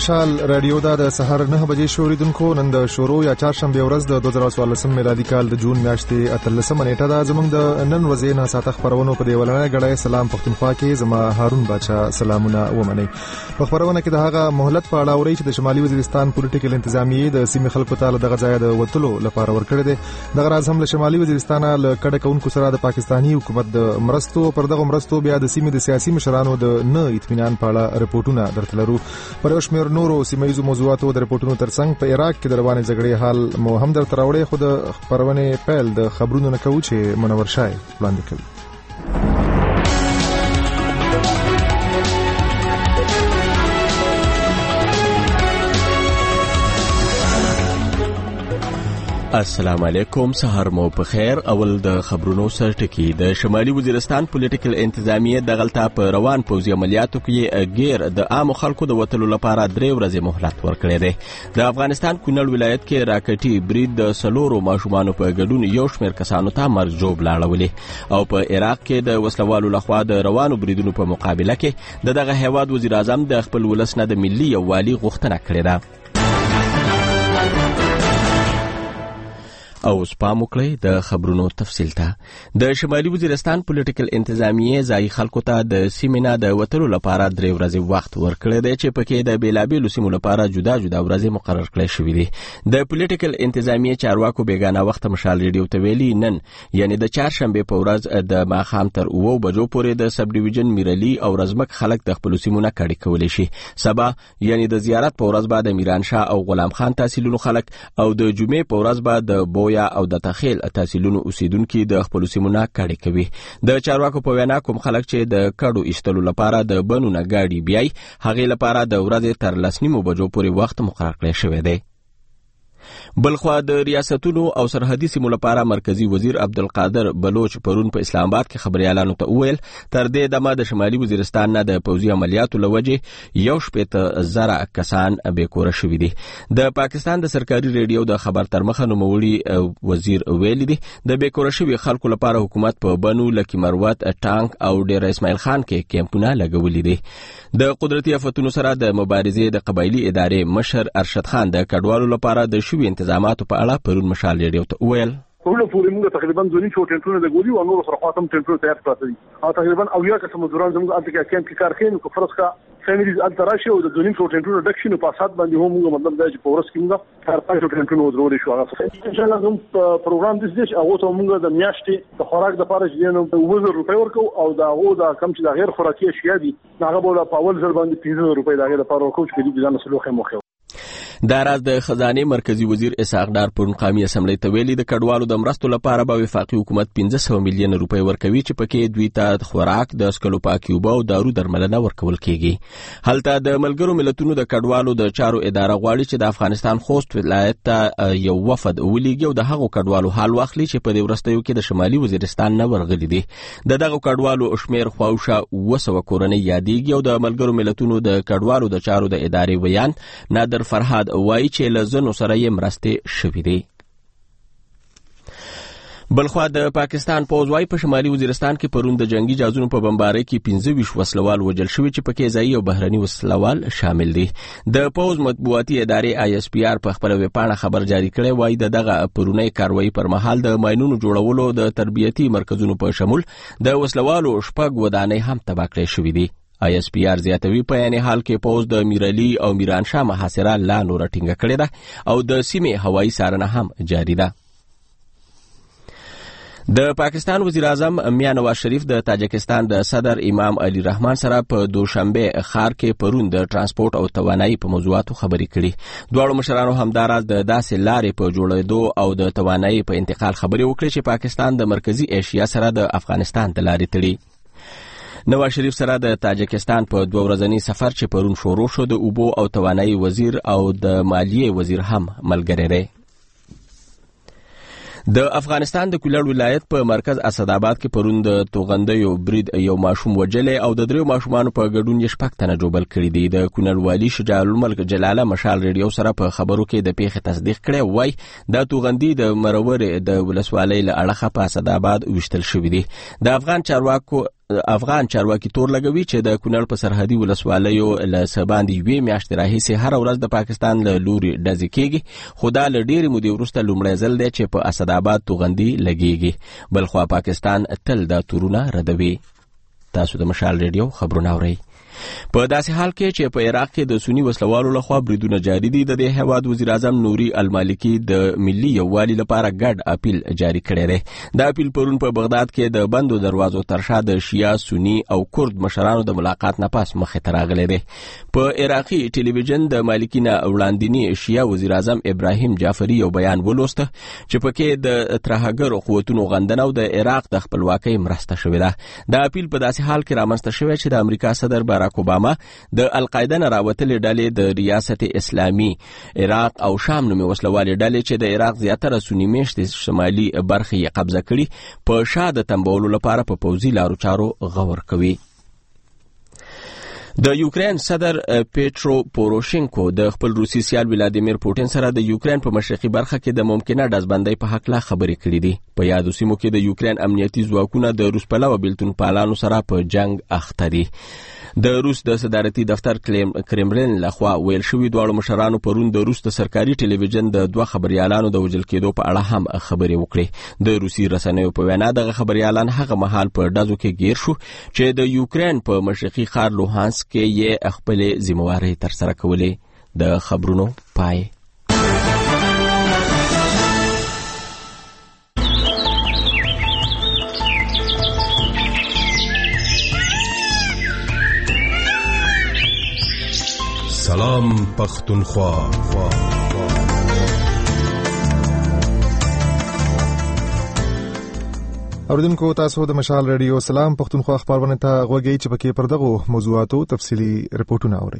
مشال رادیو دا د سحر 9 بجې شوریدونکو نن د شورو یا چهارشنبه ورځ د 2014 میلادي کال د جون میاشتې 13 نیټه دا زموږ د نن ورځې نه ساته خبرونو په دی ولنه غړای سلام پښتونخوا کې زما هارون بچا سلامونه ومني په خبرونه کې د هغه مهلت په اړه اوري چې د شمالي وزیرستان پولیټیکل انتظامیه د سیمې خلکو ته دغه ځای د وټلو لپاره ورکړی دی دغه راز هم له شمالي وزیرستان له کډه کونکو سره د پاکستانی حکومت د مرستو پر دغه مرستو بیا د سیمې د سیاسي مشرانو د نه اطمینان په اړه رپورټونه درته لرو پر شمیر نورو سیمایي موضوعاتو د رپورټونو ترڅنګ په عراق کې د روانې جګړې حال مو هم درته راوړی خو د خبرونه پیل د خبرونو نه کوو چې منور شای وړاندې کوي السلام علیکم سحر مو په خیر اول د خبرونو سرټکی د شمالي وزیرستان پولیټیکل انتظامیه د غلطه په روان پوځي عملیاتو کې غیر د عام خلکو د وټلو لپاره 3 ورځې مهلت ورکړی دی د افغانستان کونړ ولایت کې راکټي برید د سلورو ماشومانو په ګډون یو شمېر کسانو ته مرګ جوړ لاړولې او په عراق کې د وسلوالو لخوا د روانو بریدونو په مقابله کې دغه هیواد وزیر اعظم د خپل ولس نه د ملي یووالي غوښتنه کړې ده او سپام وکړئ د خبرونو تفصیل ته د شمالي وزیرستان پولیټیکل انتظامیه ځای خلکو ته د سیمې نه د وټلو لپاره 3 ورځې وخت ورکړی دی چې پکې د بیلابیلو سیمو لپاره جدا جدا ورځې مقرر کړی شوې دي د پولیټیکل انتظامیه چارواکو بیګانه وخت مشال ریډیو ته ویلي نن یعنی د چهارشنبه په ورځ د ماښام تر 9 بجو پورې د سب ډیویژن میرلی او رزمک خلک د خپل سیمو نه کډې کولی شي سبا یعنی د زیارت په ورځ بعد میران شاه او غلام خان تحصیلونو خلک او د جمعې په ورځ بعد د بویا او د تخیل تحصیلونو اوسیدونکو د خپل سیمونه کډې کوي د چارواکو په وینا کوم خلک چې د کډو ایستلو لپاره د بنونه گاډي بیاي هغه لپاره د ورځې تر 9 بجو پورې وخت مقرر کړی شوی دی بلخوا د ریاستونو او سرحدي سیمو لپاره مرکزی وزیر عبدالقادر بلوچ پرون په اسلام آباد کې خبريالانو ته وویل تر دې دمه د شمالي وزیرستان نه د پوځي عملیاتو لوجه یو شپېته زره کسان بیکوره شوي دي د پاکستان د سرکاري ریډیو د خبر تر مخه نوموړي وزیر ویلي دي د بیکوره شوي خلکو لپاره حکومت په بنو لکی مروت ټانک او ډیر اسماعیل خان کې کیمپونه لګولي دي د قدرتي آفتونو سره د مبارزې د قبایلی ادارې مشر ارشد خان د کډوالو لپاره د شوي انتظاماتو په اړه پرون مشال ریډیو ته وویل ټول پورې موږ تقریبا 2.5 ټنټونه د ګولي او نور سره خاطم ټنټونه تیار کړل دي او تقریبا او یا که مزدوران زموږ الته کې کیمپ کې کار کوي نو فرض کا فیملیز التراشي او د 2.5 ټنټونه ډکشن په اساس باندې هم موږ مطلب دا چې پورس کې موږ تر 5 ټنټونه ضروري شو هغه ان شاء الله کوم پروګرام د دې هغه ته موږ د میاشتې د خوراک د لپاره چې نو 2000 روپۍ ورکو او دا هغه د کم چې د غیر خوراکي اشیاء دي هغه بوله په اول ځل باندې 3000 روپۍ د غیر لپاره ورکو چې د ځان سلوخه مخه دا راز د خزانه مرکزی وزیر اسحاق ډار پرون قومي اسمبلی ته ویلي د کډوالو د مرستو لپاره به وفاقي حکومت 1500 میلیون روپۍ ورکوي چې پکې دوی ته خوراک د سکلو پاکي او دارو درملنه ورکول کیږي هلته د ملګرو ملتونو د کډوالو د چارو اداره غواړي چې د افغانستان خوست ولایت ته یو وفد ولېږي او د هغو کډوالو حال واخلي چې په دې ورستیو کې د شمالي وزیرستان نه ورغلي دي دغه کډوالو شمیر خواوشه 200 کورنۍ یادېږي او د ملګرو ملتونو د کډوالو د چارو د ادارې ویان نادر فرهاد وایي چې لزنو سره یې مرستې شوې دي بلخوا د پاکستان پوځ وايي په شمالي وزیرستان کې پرون د جنگي جهازونو په بمبارۍ کې 25 وسلوال وژل شوي چې پکې ځایي او بهرني وسلوال شامل دي د پوځ مطبوعاتي ادارې ISPR په خپل ویبپاڼه خبر جاری کړی وایي دغه پرونی کاروایی پر مهال د ماینونو جوړولو د تربیتي مرکزونو په شمول د وسلوالو شپږ ودانۍ هم تباه کړې شوې دي ISPR زیاتوي په یعنی حال کې پوز د میرلی او میران شاه محاصره لا نور ټینګه کړې ده او د سیمې هوایي څارنه هم جاری ده د پاکستان وزیر اعظم میاں نواز شریف د تاجکستان د صدر امام علی رحمان سره په دوشنبه ښار کې پرون د ترانسپورت او توانایي په موضوعاتو خبرې کړې دواړو مشرانو همداراز د داسې لارې په جوړېدو او د توانایي په انتقال خبرې وکړې چې پاکستان د مرکزی ایشیا سره د افغانستان د لارې تړي نواز شریف سره د تاجکستان په 2 ورځنی سفر چې پرون شروع شو د اوبو او توانایي وزیر او د مالیې وزیر هم ملګری دی د افغانستان د کونړ ولایت په مرکز اسداباد کې پرون د توغندیو برید یو ماشوم وجلې او د 3 ماشومانو په ګډون یې شپږ تنه جوبل کړي دي د کونړ والی شجاع الملک جلاله مشال ریډیو سره په خبرو کې د پیښې تصدیق کړي وای د توغندي د مرور د ولسوالۍ له اړخه په اسداباد وشتل شوې دي د افغان چارواکو افغان چارواکي تور لګوي چې د کونړ په سرحدي ولسوالیو له سباندې یوې میاشتې راهیسې هر ورځ د پاکستان له لوري ډزې کېږي، خو دا له ډېرې مودې وروسته لومړی ځل دی چې په اسداباد توغندي لګېږي. بلخوا پاکستان تل دا تورونه ردوي. تاسو د مشال ریډیو خبرونه اورئ. په داسې حال کې چې په عراق کې د سنی وسلوالو لخوا بریدونه جاری دي، د دې هیواد وزیر اعظم نوري المالکی د ملي یووالي لپاره ګډ اپیل جاری کړی دی. دا اپیل پرون په بغداد کې د بندو دروازو تر شا د شیعه، سنی او کورد مشرانو د ملاقات نه پس مخې ته راغلی دی. په عراقي ټلویزیون د مالکی نه وړاندینی شیعه وزیر اعظم ابراهیم جعفری یو بیان ولوسته چې پکې د ترهګرو قوتونو غندنه او د عراق د خپلواکۍ مرسته شوې ده. دا اپیل په داسې حال کې رامنځته شوی چې د امریکا صدر باراک اوباما د القاعده نه راوتلې ډلې د ریاست اسلامي عراق او شام نومې وسلوالې ډلې چې د عراق زیاتره سنی میشتې شمالي برخې یې قبضه کړي په شا د تنبولو لپاره په پوځي لارو چارو غور کوي. د یوکرین صدر پیټرو پوروشینکو د خپل روسي سیال ولادیمیر پوټین سره د یوکرین په مشرقي برخه کې د ممکنه ډزبندۍ په حق لا خبرې کړې دي. په یادو سیمو کې د یوکرین امنیتي ځواکونه د روس پلوه بیلتون پالانو سره په جنگ اخته دي. د روس د صدارتي دفتر کرملین لخوا ویل شوی دواړو مشرانو پرون د روس د سرکاري ټلویزیون د دوه خبريالانو د وژل کېدو په اړه هم خبرې وکړې. د روسي رسنیو په وینا دغه خبريالان هغه مهال په ډزو کې گیر شو چې د یوکرین په مشرقي ښار لوهانسک کې یې خپل ذمہواري تر سره کولې. د خبرونو پای. سلام پختونخوا. اوریدونکو تاسو د مشال ریډیو سلام پختونخوا خبرونه ته غوږی چې پکې پر دغه موضوعاتو تفصیلی رپورټونه اورئ.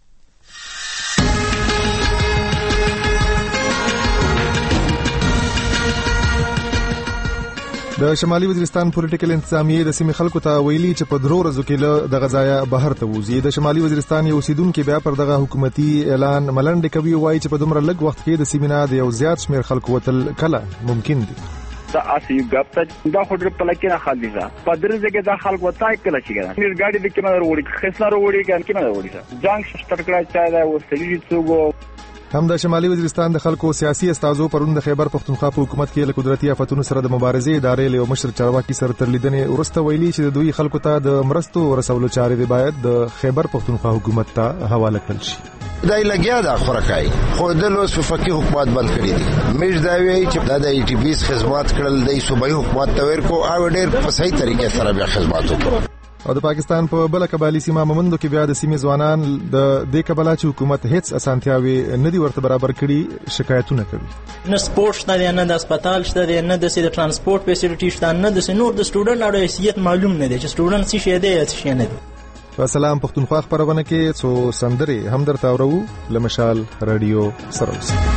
د شمالي وزیرستان پولیټیکل انتظامیه د سیمې خلکو ته ویلي چې په درو ورځو کې له دغه ځایه بهر ته وځي. د شمالي وزیرستان یو اوسیدونکو بیا پر دغه حکومتي اعلان ملنډ کوي، وایي چې په دومره لږ وخت کې د سیمې نه د یو زیات شمیر خلکو وتل کله ممکن دي. دا اسی ګپته دا خو ډېر پلکینه خالي ده په درځه کې دا خلک وتاي کله چې ګره نیر ګاډي د کیمه وروړي خسنه وروړي کنه وروړي جنگ شتر کړه چا دا وسلې څوګو. هم د شمالي وزیرستان د خلکو سیاسي استازو پرون د خیبر پختونخوا په حکومت کې له قدرتي آفتونو سره د مبارزې ادارې له مشر چارواکي سره تر لیدنې ورسته ویلي چې د دوی خلکو ته د مرستو رسولو چارې باید د خیبر پختونخوا حکومت ته حواله کړل شي. دای لګیا دا خورکای خو د لوس فقہی حکومت بند کړی دي. مېش دا وی چې د ای ټي بي خدمات کړل د صوبایي حکومت ته ورکو او ډېر په صحیح طریقې سره بیا خدمات وکړو. او د پاکستان په بل قبایلی سیمه مومندو کې بیا د سیمې ځوانان د دې قباله چې حکومت هیڅ اسانتیاوي نه دی ورته برابر کړي شکایتونه کوي. نه سپورت شته، نه د هسپتال شته، نه د ترانسپورت فیسیلیټی شته، نه د نور د سټوډنټ اړه حیثیت معلوم نه دی چې سټوډنټ څه شي دی څه شي نه دی. په سلام پختونخوا خبرونه کې څو سندرې هم درته اورو لمشال رادیو سره اوسئ.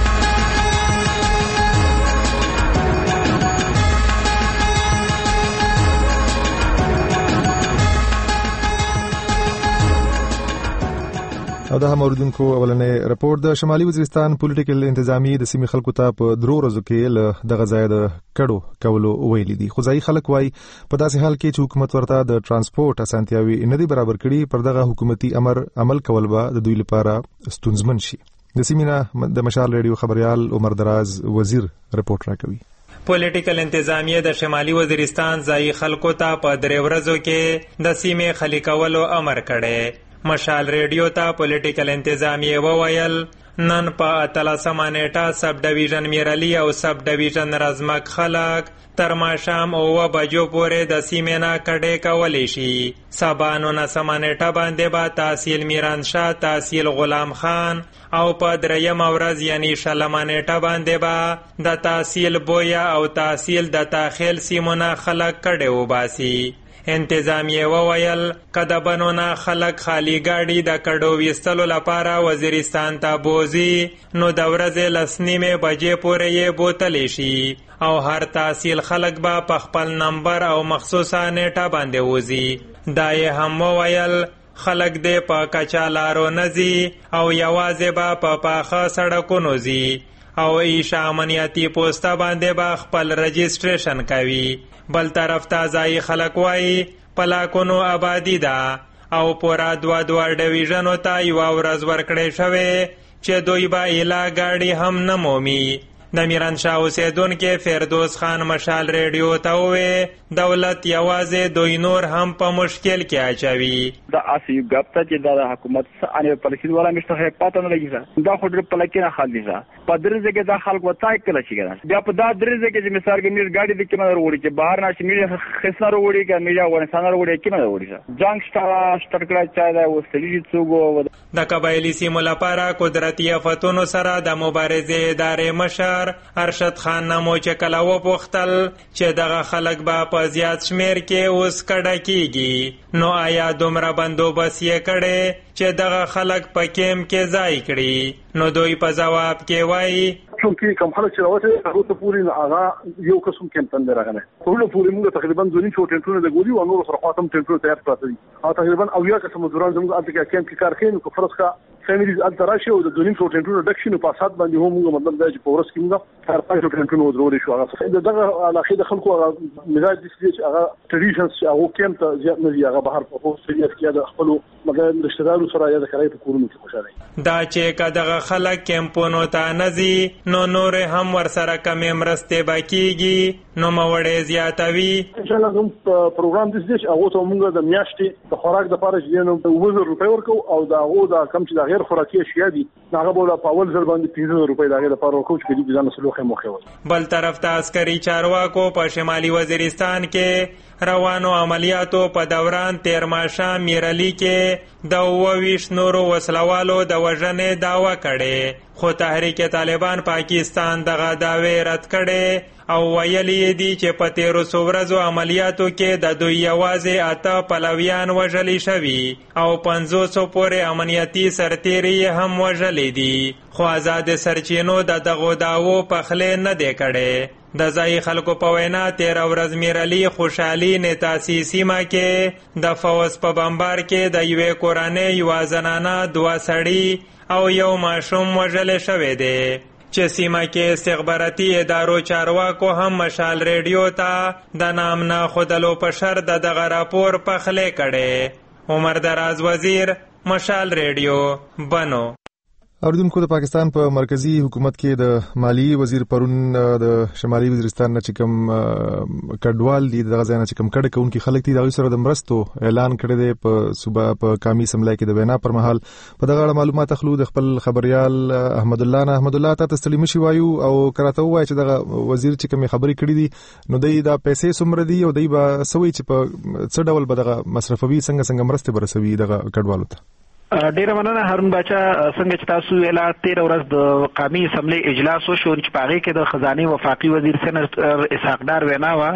او د هم اوریدونکو اولنې رپورت د شمالي وزیرستان پولیټیکل انتظامیه د سیمې خلکو ته په درو ورځو کې له دغه ځای د کډو کولو ویلي دي. خو ځایي خلک وایي په داسې حال کې چې حکومت ورته د ترانسپورت اسانتیاوي نه دی برابر کړي پر دغه حکومتي امر عمل کول به د دوی لپاره ستونزمن شي. د سیمې نه د مشال ریډیو خبريال عمر دراز وزیر رپورت راکوي. پولیټیکل انتظامیه د شمالي وزیرستان ځایي خلکو ته په درې ورځو کې د سیمې خالی کولو امر کړی. مشال ریډیو ته پولیټیکل انتظامیه وویل نن په 13 نیټه سب ډیویژن میرعلی او سب ډیویژن رزمک خلک تر ماښام 9 بجو پورې د سیمې نه کډې کولی شي. سبا 19 نیټه باندې به تحصیل میرانشاه، تحصیل غلام خان او په 3 ورځ یعنی 20 نیټه باندې به د تحصیل بویا او تحصیل د تاخیل سیمونه خلک کډې وباسي. انتظامیه وویل که د بنونه خلک خالی ګاډي د کډو ویستلو لپاره وزیرستان ته بوزي نو د ورځې 10:30 بجې پورې یې بوتلی شي او هر تحصیل خلک به په خپل نمبر او مخصوصه نیټه باندې وځي. دا یې هم وویل خلک دې په کچا لارو نځي او یوازې به په پاخه سړکونو ځي او ایشا امنیتی پوسټه باندې به خپل رجسټریشن کوي. بل طرف ته ځایي خلک وایي پلاکونو آبادی ده او پورا دوه ډویژنو ته یو ورځ ورکړې شوې چې دوی به ایلا ګاډي هم نه مومي. د میرانشاه اوسیدونکي فردوس خان مشال ریډیو ته وویل دولت یوازې دوی نور هم په مشکل کې اچوي. دا اسی ګپته چې د حکومت ان پالیسی ولا مشته پاتې نه لګي دا خو ډېر پلکینه خال دي په درځه کې دا خلک وتاي کله شي ګرځي بیا په دا درځه کې چې مثال کې میر ګاډي د کیمه وروړي چې بهر نشي میر خسنه وروړي کې میر افغانستان وروړي کیمه وروړي جنگ سټارټ کړای دا وسلی څوګو د قبایلی سیمو لپاره قدرتي آفتونو سره د مبارزې ادارې مشر ارشد خان نامو چې کله وپوښتل چې دغه خلک به په زیات شمیر کې اوس کډه کیږي نو آیا دومره بندوبست یې کړي چې دغه خلک په کیم کې ځای کړي نو دوی په ځواب کې وایي چونکی کوم خلک چې راوته هغه ته پوری هغه یو قسم کېم تند راغله ټول پوری موږ تقریبا ځونی څو ټنټونه د ګوري او نور سره خاطم ټنټونه تیار کړی او تقریبا او یا قسم مزدوران زموږ الته کې کېم کې کار کوي نو فرض کا فیملیز التراشه او د ځونی څو ټنټونه ډکشن په اساس باندې هم موږ مطلب دا چې پورس کې موږ هر پای ټنټونه ضروري شو هغه دغه علاقه د خلکو مزاج دي چې هغه ټریډیشنز هغه کېم ته زیات نه دی هغه بهر په سریاس کې د خپل مګر رشتہدارو سره یا د کرای په کورونو کې خوشاله دا چې کداغه خلک کیمپونو ته نزي نو نور هم ورسره کمې مرستې باکیږي نو موړې زیاتوي. ان شاء الله کوم پروګرام د دې هغه ته موږ د میاشتې د خوراک د لپاره چې نو 2000 روپۍ ورکو او دا هغه د کم چې د غیر خوراکي اشیاء دي هغه بوله په اول ځل باندې 3000 روپۍ د لپاره ورکو چې د ځان سلوخه موخه وي. بل طرف ته عسکري چارواکو په شمالي وزیرستان کې روانو عملیاتو په دوران تیر ماښام میرعلی کې د 22 نورو وسلوالو د وژنې دعوه کړې خو تحریک طالبان پاکستان دغه دعوی رد کړي او ویلي دي چې په 1300 ورځو عملیاتو کې د دوی یوازې 8 پلویان وژلي شوي او 500 پورې امنیتي سرتیري هم وژلي دي خو آزاد سرچینو د دغو دعوو پخلې نه دی کړي. د ځای خلکو په وینا 13 ورځ میرعلی خوشحالي نتاسی سیمه کې د فوز په بمبار کې د یوې کورنۍ یوه زنانه 2 سړي او یو ماشوم وژل شوی دی چې سیمه کې استخباراتي ادارو چارواکو هم مشال ریډیو ته د نام نه خودلو په شر دغه راپور پخلې کړي. عمر دراز وزیر مشال ریډیو بنو. اوریدونکو د پاکستان په مرکزی حکومت کې د مالی وزیر پرون د شمالي وزیرستان نه چې کوم کډوال دي دغه ځای نه چې کوم کډه کوونکي خلک دي دغه سره د مرستو اعلان کړی دی په صوبه په قومي اسمبلی کې د وینا پر مهال په دغه اړه معلومات اخلو د خپل خبريال احمد الله ته تسلیم شي وایو او کراته وایي چې دغه وزیر چې کوم خبري کړی دي نو دوی دا پیسې سمره دي او دوی به سوي چې په څه ډول به دغه مصرفوي څنګه مرسته برسوي دغه کډوالو ته. ډیره مننه هارون باچا. څنګه چې تاسو ویلا 13 ورځ د قومي اسمبلی اجلاس وشو چې په هغه کې د خزانه وفاقي وزیر سېناتور اسحاق ډار وینا و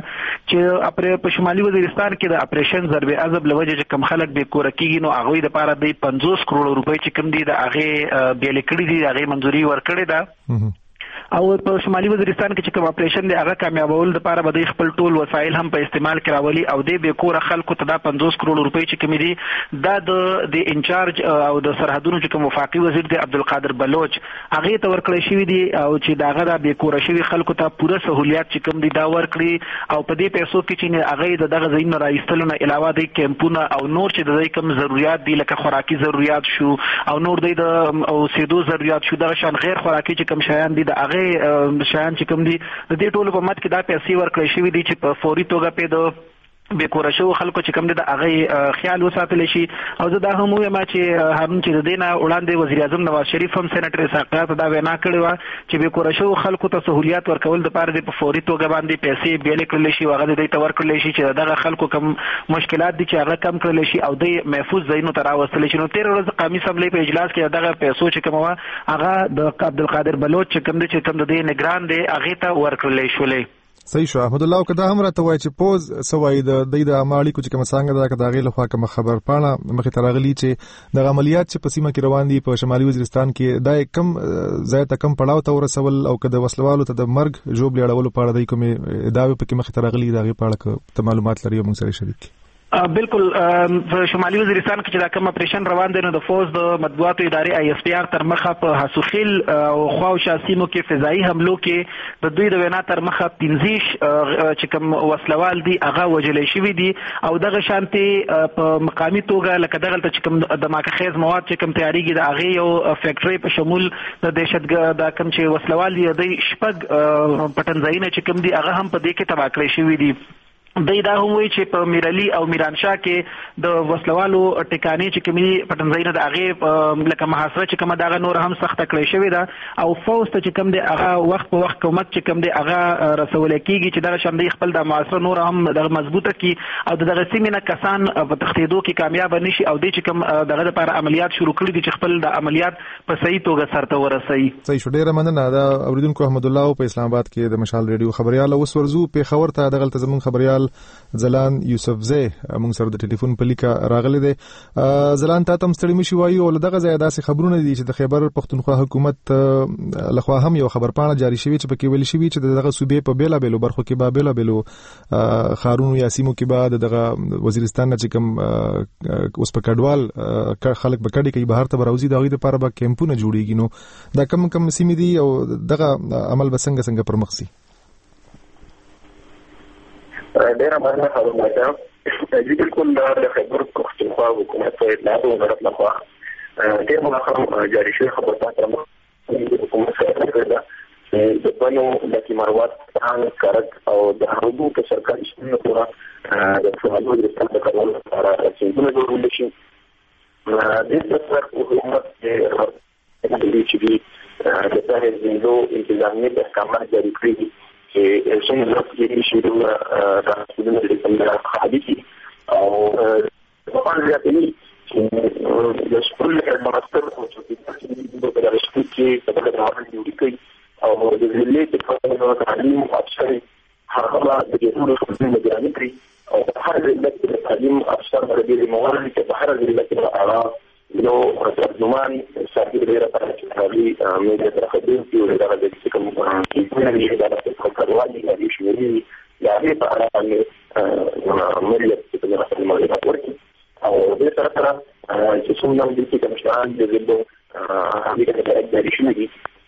چې په شمالي وزیرستان کې د اپریشن ضرب عذاب لوجه چې کم خلک به کور کېږي نو هغه د لپاره د 50 کروڑ روپۍ چې کم دي د هغه بیل کړي دي هغه منځوري ورکړي ده او په شمالي وزیرستان کې چې کوم اپریشن دی هغه کامیابول د لپاره به خپل ټول وسایل هم په استعمال کراولي او د به کور خلکو ته د 50 کروڑ روپۍ چې کمی دي دا د انچارج او د سرحدونو چې کوم وفاقي وزیر دی عبدالقادر بلوچ هغه ته ورکړی شوی دی او چې داغه د به کور شوی خلکو ته پوره سہولیات چې کوم دي دا ورکړي او په دې پیسو کې چې هغه دغه ځین راایستلو نه علاوه د کیمپونه او نور چې د کوم ضرورت دي لکه خوراکي ضرورت شو او نور د اوسېدو ضرورت شو د شان غیر خوراکي چې کوم شیان دي د هغه شیان چې کوم دي د دې ټولو په مت کې دا پیسې ورکړې شوی دي چې په فوري توګه په د بیکوره شو خلکو چې کوم دي د هغه خیال وساتل شي او زه دا هم وایم چې هارون چې د دینه وړاندې وزیر اعظم نواز شریف هم سېناتور اسحاق دا وینا کړې و چې بیکوره شو خلکو ته سہولیات ورکول د پاره د په فوري توګه باندې پیسې بیل کړل شي هغه د تور کړل شي چې دغه خلکو کم مشکلات دي چې هغه کم کړل شي او د محفوظ ځایونو ته راوستل شي. نو 13 ورځې قومي اسمبلی په اجلاس کې دغه پیسو چې کوم هغه د عبدالقادر بلوچ چې کوم دي چې کوم د نگران دی هغه ته ورکړل شولې. صحیح شو احمد الله کدا هم راته وای چې پوز سوای د عملی کو چې کوم څنګه دا کداغه لخوا کوم خبر پاڼه مخه ترغلی چې د عملیات چې په سیمه کې روان دي په شمالي وزیرستان کې دا کم زیات کم پړاو ته ورسول او کده وسلوالو ته د مرګ جوړ لیړولو په اړه د کوم ادعا په کې مخه ترغلی دا غي په اړه ته معلومات لري موږ سره شریک. بالکل شمالي وزیرستان کې چې دا کوم اپریشن روان دی نو د فوز د مطبوعاتو ادارې ISPR تر مخه په حسوخیل او خواوشا سیمو کې فضایي حملو کې د دوی د وینا تر مخه 15 چې کوم وسلوال دي هغه وجلې شوي دي او دغه شانتي په مقامي توګه لکه دغه چې کوم د ماکخیز مواد چې کوم تیاریږي د هغه یو فیکټري په شمول د دهشتګرد د کوم چې وسلوال دي د شپږ پټنځایونه چې کوم دي هغه هم په دې کې تباه کړی شوي دي. دا هم وایي چې په میرعلي او میرانشاه کې د وسلوالو ټکانې چې کومي پټنځایونه د هغې لکه محاصره چې کومه دغه نور هم سخته کړی شوې ده او فوز ته چې کوم دی هغه وخت په وخت کومک چې کوم دی هغه رسولی کېږي چې دغه شان دی خپل د محاصره نور هم دغه مضبوطه کړي او دغه سیمې نه کسان په تښتېدو کې کامیابه نشي او دی چې کوم دغه دپاره عملیات شروع کړي دي چې خپل د عملیات په صحیح توګه سرته ورسوي. صحیح شو، ډېره مننه. دا اورېدونکو احمد الله په اسلام آباد کې د مشال ریډیو خبريال. اوس ورځو پېښور ته دغلته زموږ خبريال زلان یوسفزی موږ سره د ټلیفون په لیکه راغلی دی. زلان ته تم ستړي مشي وایي او دغه ځای داسې خبرونه دي چې د خیبر پښتونخوا حکومت لخوا هم یو خبرپاڼه جاری شوی چې پکې ویل شوی چې دغه صوبې په بیلابېلو برخو کې به بیلابېلو خارونو یا سیمو کې به دغه وزیرستان چې کوم اوس په کډوال خلک به کډي کوي بهر ته راوځي د هغوی لپاره به کیمپونه جوړیږي. نو دا کم سیمې دي او دغه عمل به څنګه پرمخ سي؟ ډېره مننه خبر راکړه. بالکل د خیبر پښتونخوا حکومت په اطلاعاتو وزارت لخوا ډېر مخکې جاري شوی خبرپاڼه د حکومت سره ده چې د بنو لکي مروات څنګه کارک او د هغو په سرکاري شتون پورې د شمالي وزیرستان د کارولو لپاره څنګه جوړول شي. د سر حکومت چې دي د ځای زندو انتظامی د احکامات جاری کړي چې څنګه راځي چې د تاسو د کومه حدیثي او په اړه چې د سکول مرستر او چې د رسمي کې په اړه راځي کوي او د ویلې په تعلیم او افسر هغه د ټول خدمت بیان کړي او هر د تعلیم افسر د موارد چې په هر ځای کې راغلي نو ترجمان ساتي ډیره پرچاري مې د خدمت کې ورته د کوم چې نه لري د کارواني د شمېري یا په اړه باندې مریض چې په خپل معلومات ورکړي او د سره چې څنګه د دې کوم شان د زبو هغه د شمېري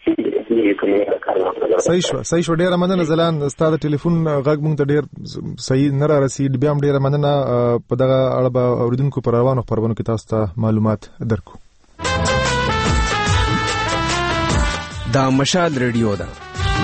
صحیح شو. ډېره مننه زلان. ستاسو ټلیفون غږ مونږ ته ډېر صحیح نه را رسید. بیا هم ډېره مننه. په دغه اړه به اوریدونکو پر روانو خبرونو کې تاسو ته معلومات درکو. دا مشال ریډیو ده.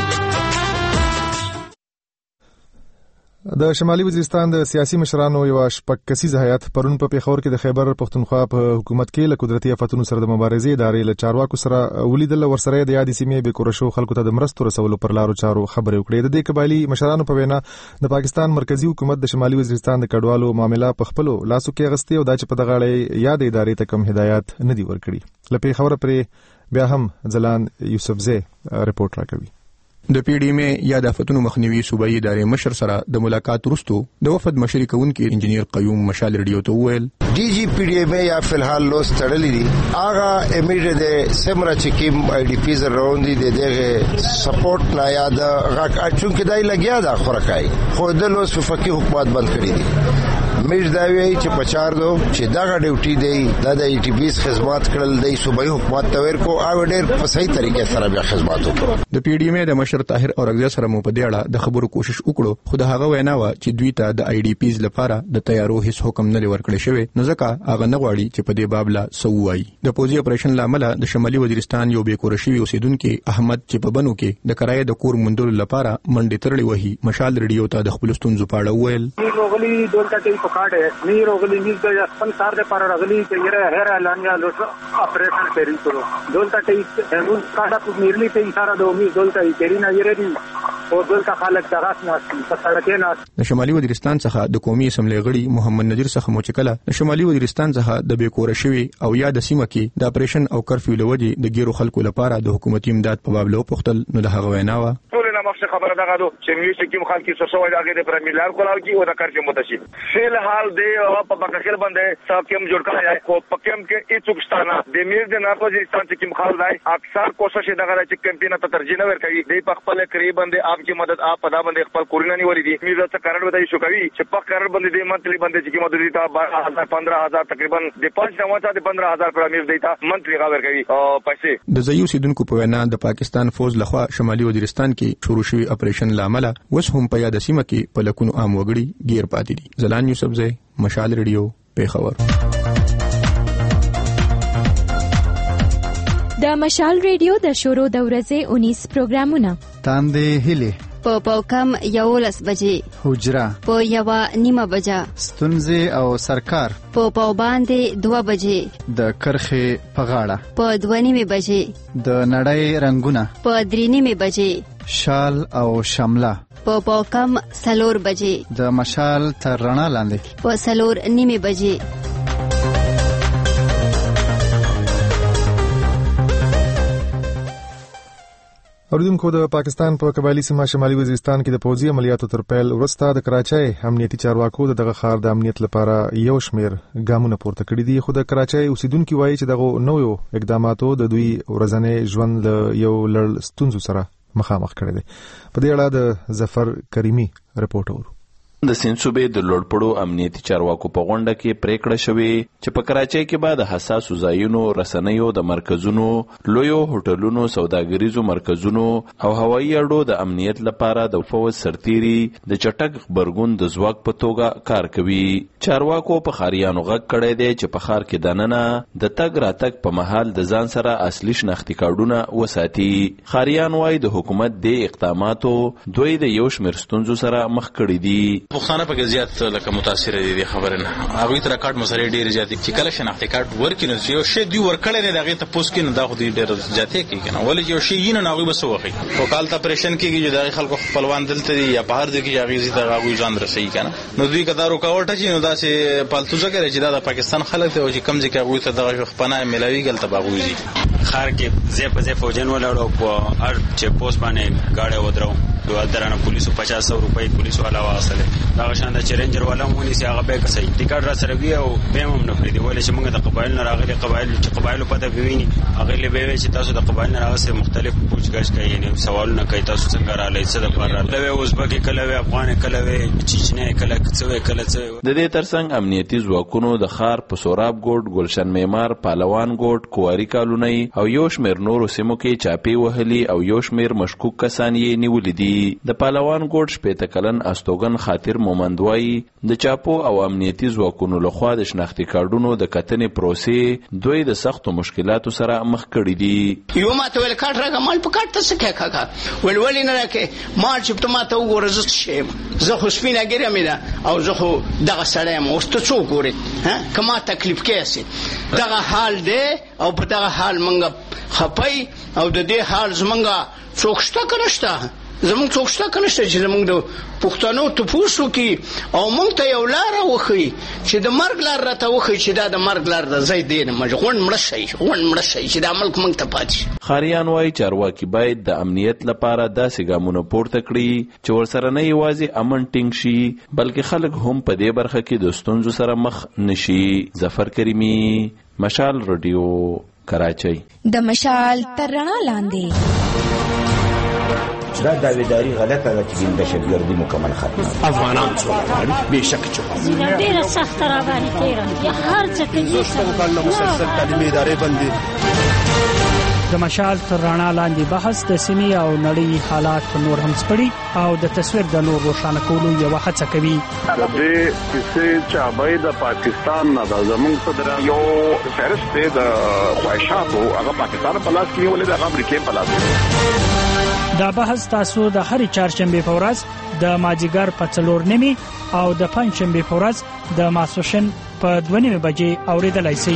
د شمالي وزیرستان د سیاسي مشرانو یو شپږ کسیزه هیئت پرون په پیښور کې د خیبر پښتونخوا په حکومت کې له قدرتي آفتونو سره د مبارزې ادارې له چارواکو سره ولیدل. ورسره د یادې سیمې بې کورشو خلکو ته د مرستو رسولو پر لارو چارو خبرې وکړې. د دې قبایلي مشرانو په وینا د پاکستان مرکزی حکومت د شمالي وزیرستان د کډوالو معاملې په خپل لاسو کې اغستې او دا چې په دغه اړه یاد ادارې ته کوم هدایت نه دی ورکړي. له پیښور پرې بیا هم زلان یوسفزی رپورټ راکوي. د پی ډی ایم یا د آفتونو مخنیوي صوبایي ادارې مشر سره د ملاقات وروسته د وفد مشري کوونکي انجنیر قیوم مشال ریډیو ته وویل ډي جی پی ډی ایم یا فلحال لوس تړلې دي هغه امیډ د سمرا چکیم آی ډی پی زر روندي د دغه سپورټ نه یاد غاک اچون کې دای لګیا دا خورکای خو د لوس فقہی حکومت بند کړی دي. میر دا وی چې پچار دو چې دا ډیوټي دی د ای ټي پی خدمات کړل دی صوبایي حکومت تور کو او ډېر په صحیح طریقې سره بیا خدمات وکړو. د پی ډی ایم د مشر طاهر اورغزی سره مو په دې اړه د خبرو کوشش وکړو خو د هغه وینا و چې دوی ته د آی ډي پیز لپاره د تیارو هیڅ حکم نه ورکړی شوی نو ځکه هغه نه غواړي چې په دې باب لا سووي. د پوزي اپریشن لامل د شمالي وزیرستان یو بې کورشي اوسیدونکو احمد چې په بنو کې د کرایې د کور مندل لپاره منډې ترړې وهي مشال ریډیو ته د خپل ستونزو په اړه وویل. روغلی دولت ټي پکاټه نی روغلی نیز د خپل کار لپاره راغلی چې یره هر اعلان یا لوټ اپریشن کوي کړو دولت ټي هغه کاډه په میرلی ته سره د امید دولت ټي کرینا یره دي او دولت خلک دغه ناس په سړکې ناس. د شمالي وزیرستان څخه د قومي اسمبلی غړي محمد نذیر څخه مو چکله د شمالي وزیرستان څخه د بې کور شوی او یا د سیمه کې د اپریشن او کرفیو لوجي د ګیرو خلکو لپاره د حکومتي امداد په باب له پختل نو د هغه وینا و ټول نه مخشه خبره دغه دو چې میشته کوم خلک څه شوی دغه د پر مليار کولاو کی او د کار چې متشي فل حال دی او په بکخل باندې صاحب کوم جوړ کړی خو پکم کې هیڅ ستانه د میر د ناپوزیشن چې کوم خلک دی اکثر کوشش دغه چې کمپاین ته ترجیح نه ورکوي دی په خپل قریب باندې اپ کی مدد اپ پدا باندې خپل کورونه نیولې دي میر څه کارن ودای شو کوي چې په کارن باندې د منتلی باندې چې مدد دي تا 15000 تقریبا د 5 نوته د 15000 پر میر دیتا منتلی غاور کوي او پیسې د زیو سیدونکو په وینا د پاکستان فوج لخوا شمالي وزیرستان کې شروع شوی اپریشن لامل وس هم په یاد سیمه کې په لکونو عام وګړي گیر پاتې دي. زلان یوسفزئی، مشال ریډیو، پیښور. د مشال ریډیو د شروع د ورځې 19 پروګرامونه تاندې هلي په کم 11 بجې حجره په 1:30 بجه ستونزې او سرکار په باندې 2 بجې د کرخه په غاړه په 2:30 بجې د نړۍ رنگونه په 3:30 بجې شال او شمله په کم 4 بجې د مشال تر رڼا لاندې په 4:30 بجې. اوریدونکو د پاکستان په قبایلی سیمه شمالي وزیرستان کې د پوځي عملیاتو تر پیل وروسته د کراچۍ امنیتي چارواکو دغه ښار د امنیت لپاره یو شمیر ګامونه پورته کړي دي خو د کراچۍ اوسیدونکو وایي چې دغه نوو اقداماتو د دوی ورځنی ژوند له یو لړ ستونزو سره مخامخ کړي دي. په دې اړه د ظفر کریمی رپورټ ورو. د سند صوبې د لوړپړو امنیتي چارواکو په غونډه کې پریکړه شوې چې په کراچۍ کې بعد حساسو ځایونو، رسنیو د مرکزونو، لویو هوټلونو، سوداګریزو مرکزونو او هوایي اډو د امنیت لپاره د فوج سرتیري د چټک خبرګون د ځواک په توګه کار کوي. چارواکو په خاریانو غږ کړی دی چې په ښار کې دننه د تګ راتګ په مهال د ځان سره اصلي شناختي کارډونه وساتي. خاریان وایي د حکومت د اقداماتو دوی د یو شمېر ستونزو سره مخ کړي دي. پښتانه په زیات لکه متاثر دي خبره نه هغه تر کارت مسلې ډیر زیات چې کله شناخته کارت ورکینو یو شی دی ورکړل نه دغه ته پوس کینو دا خو ډیر زیاتې کیږي نه ولې یو شی نه ناغوي بس وخی او کال ته پریشن کیږي چې دغه خلکو خپلوان دلته دي یا بهر دي کې هغه زیات هغه ځان رسي کنه نو دوی کدارو کاوټه چې نو دا سه پالتو ځګره چې دا پاکستان خلک ته او چې کم ځکه هغه ته دغه خپنه ملاوي ګل تباغوزي خار کې زه په زه فوجن ولړو په هر چې پوس باندې گاډي ودرو دوه درانه پولیسو 500 روپۍ پولیسو علاوه اصله دا شان د چیلنجر والا مونږ سي هغه به کسي ټیکټ را سره وی او به هم نه پریدي ولې چې موږ د قبایل نه راغلي قبایل چې قبایل په دې ویني هغه له به چې تاسو د قبایل نه راغلي مختلف پوښتنه کوي یعنی سوالونه کوي تاسو څنګه را لای څه د پر راغلي اوزبکی کله وی افغان کله وی چچنه کله څه د دې ترڅنګ امنیتي ځواکونو د خار په سوراب ګوټ، گلشن معمار، پهلوان ګوټ، کواری کالونی او یو شمیر نورو سیمو کې چاپی وهلي او یو شمیر مشکوک کسان یې نیولې دي. د پهلوان ګوټ شپېته کلن استوګن خاطر مومندوای د چاپو او امنیتي ځواکونو لخوا د شناختي کارډونو د کتنې پروسې دوی د سختو مشکلاتو سره مخ کړي دي. یو ماته ول کارت راغی مال په کارت څه کې کاکا ولولې نه راکې ما چې ته ماته وګوره زه شم زه خو سپینه ګرم ده او زه خو دغه سړی م اوس ته څو ګورې ها کما تکلیف کېسي دغه حال دی او په دغه حال منګه خپای او د دې حال زمونږه څوک شته کنهشته زمونږ څوک شته کنهشته چې زمونږ د پښتنو ته پوښتنه کی او مونږ ته یو لار وخی چې د مرګ لار راته وخی چې دا د مرګ لار د زید دین مجغون مړ شي چې د ملک مونږ ته پاتې. خاریان وايي چارواکي باید د امنیت لپاره داسې ګامونه پورته کړي چې ورسره نه یوازې امن ټینګ شي بلکې خلک هم په دې برخه کې د ستونزو سره مخ نشي. ظفر کریمی، مشال رادیو، کراچۍ. د مشال تر رڼا لاندې دا داویداری غلطه ده چې د شګردي مکمل ختمه افغانان څو به شک چوکا ډیره سخت را باندې تیرا هر څه کې څه کله مسلسل تعلیمي ادارې باندې د مشال تر رڼا لاندې بحث د سیمې او نړۍ حالات نور هم سپړي او د تصویر د نور روښانه کولو یو هڅه کوي. د دې چې چابای د پاکستان نه د زمونږ صدر یو فهرست د خواهشاتو هغه پاکستان په لاس کې ولې د امریکای په لاس. دا بحث تاسو د هر چهارشنبه په ورځ د ماجیګر په 4:30 او د پنځشنبه په ورځ د ماسوشن په 2:30 بجې اوریدلای شئ.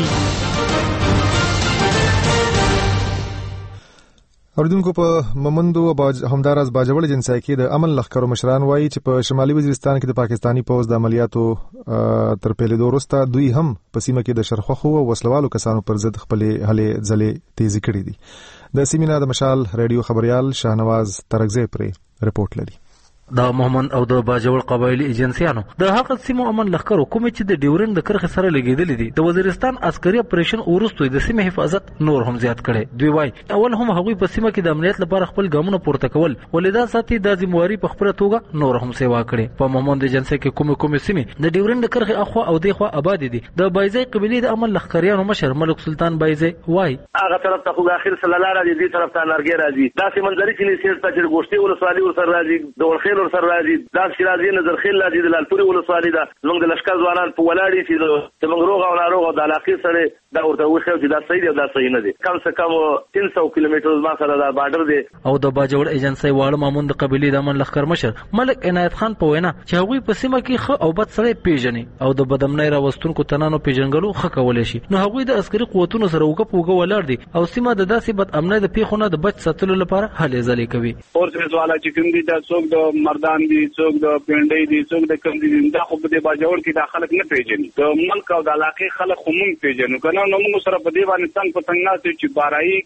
اوریدونکو په ممندو همدارس باجوړ جنسای کې د امن لخرو مشران وایي چې په شمالي وزیرستان کې د پاکستانی پوز د عملیاتو تر پیلېدو وروسته دوی هم په سیمه کې د شرخوخو او وسلوالو کسانو پر ضد خپل هلې ځلې تیزی کړې دي. د سیمینار د مشال ریډیو خبريال شاهنواز ترغزی پرې رپورټ لري. د مومن او د باجوړ قبایلی ایجنسیانو د هغه سیمو امن لخرو کوم چې د ډیورند د کرخ سره لګیدل دي د وزیرستان عسکري اپریشن ورستوي د سیمه حفاظت نور هم زیات کړي. دوی وای اول هم هغوی په سیمه کې د امنیت لپاره خپل ګامونه پورته کول ولیدا ساتي د ذمہواری په خپل توګه نور هم سیوا کړي. په مومن د ایجنسی کې کوم سیمه د ډیورند کرخ اخوا او د خوا آباد دي. د بایزي قبیله د امن لخریانو مشر ملک سلطان بایزي وای هغه طرف ته خو اخر صلی الله علیه دې طرف ته نارګي راځي دا سیمندري چې سیټ ته چې ګوشتي ولسوالي ور سره راځي د ورخیل ور سره راځي دا شیرازي نظر خیل راځي د لالپوري ولسوالي دا موږ د لشکره ځوانان په ولاړی چې موږ روغ او ناروغ د علاقې سره دا ورته وښیو چې دا صحیح دی او دا صحیح نه دی. کم څه کم 300 کیلومتر ما سره دا بارډر دی. او د باجوړ ایجنسی واړه مامون د قبیله د امن لخر مشر ملک عنایت خان په وینا چې هغوی په سیمه کې خو او بد سره پیژني او د بدامنۍ راوستونکو تنانو پیژنګلو خکولې شي. نو هغوی د عسکري قوتونو سره وګ ولاړ دي او سیمه د داسې بد امنۍ د پیښونو د بچ ساتلو لپاره هلې ځلې کوي. اور څه والا چې کوم دي دا څوک د مردان دي څوک د پنډۍ دي څوک د کم دي دا خو په دې باجوړ کې د خلک نه پیژني. د ملک او د علاقې خلک خو مونږ پیژنو کنه نو موږ سره په دې باندې څنګه پتنګ نه چې بارای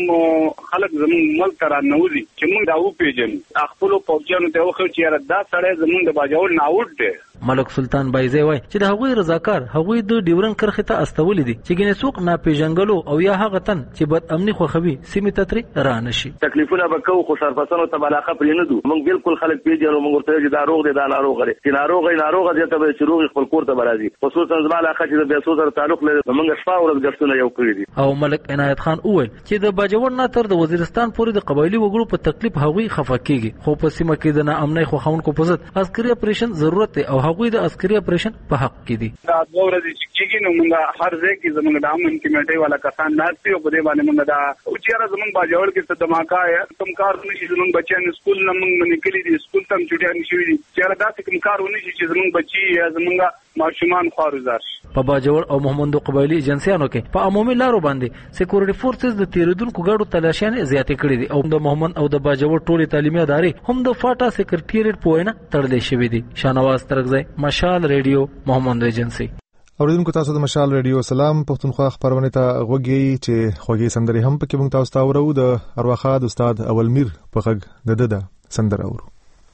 کم خلک زموږ ملک کرا نوځي چې موږ دا و پیژنو خپل پوجانو ته وخت چې دا سړی زموږ د باجوړ ناوډ دی. ملک سلطان بایزي وای چې د هغوی رضاکار هغوی د ډیورن کرخه ته استولې دي چې ګنې څوک ناپیژنګلو او یا هغه تن چې بد امني خوخوي سیمه تتري رانه شي. تکلیفونه وکاو خو شرفسانو ته علاقه پرې نه دو موږ بالکل خلک پیژنو موږ ورته چې دا روغ دی دا ناروغ دی چې ناروغ دی ته چې روغ خپل کور ته برازي خصوصا زما علاقه چې د بیسو سره تعلق لري موږ شپه ورځ غشتونه یو کړی دي. او ملک عنایت خان وویل چې د باجوړ نه تر د وزیرستان پورې د قبایلی وګړو په تکلیف هغوی خفه کیږي خو په سیمه کې د ناامنۍ خوښونکو په ضد عسکري اپریشن ضرورت دی او هغوی د عسکري اپریشن په حق کې دي. دا دوه ورځې چې کېږي نو موږ هر ځای کې زموږ د امن کمیټې والا کسان ناستي او په دې باندې موږ دا او چې زموږ باجوړ کې څه دماکا یا کوم کار نشي زموږ بچیان سکول نه موږ نکلي دي سکول ته چټیان نشي دي چې دا کوم کار ونشي چې زموږ بچي یا زموږ ماشومان خوارزار په باجوړ او محمد قبایلی ایجنسیانو کې په عمومي لارو باندې سکیورټي فورسز د تیریدونکو ګاډو تلاشیانې زیاتې کړې دي او د محمد او د باجوړ ټولې تعلیمي ادارې هم د فاټا سکرټریټ په وینا تړلې شوې دي. شاهنواز ترغزی مشال ریډیو محمد ایجنسی. اوریدونکو تاسو د مشال ریډیو سلام پښتونخوا خبرونه ته غوږی چې خوږی سندري هم پکې مونږ تاسو ته اورو د ارواخاد استاد اول میر په غږ د سندره اورو.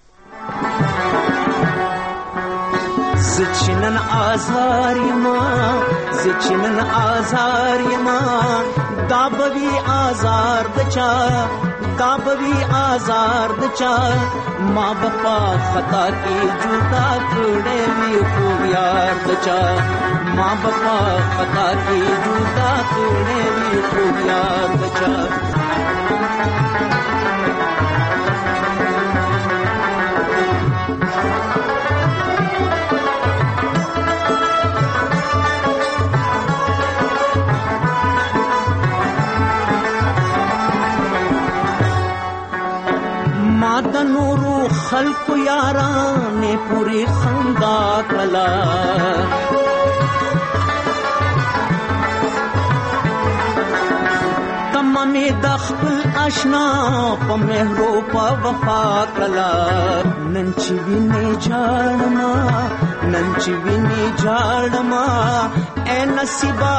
زچنن آزار یما دابوی آزار دچا ما بپا خطا کی جوتا کڑے وی خوب یار دچا ما بپا خطا کی جوتا کڑے وی خوب یار دچا نورو خلق یاران نے پوری خندا کلا تمام دخل اشنا په مهرو په وفا کلا ننچ ویني جاړما اے نصیبا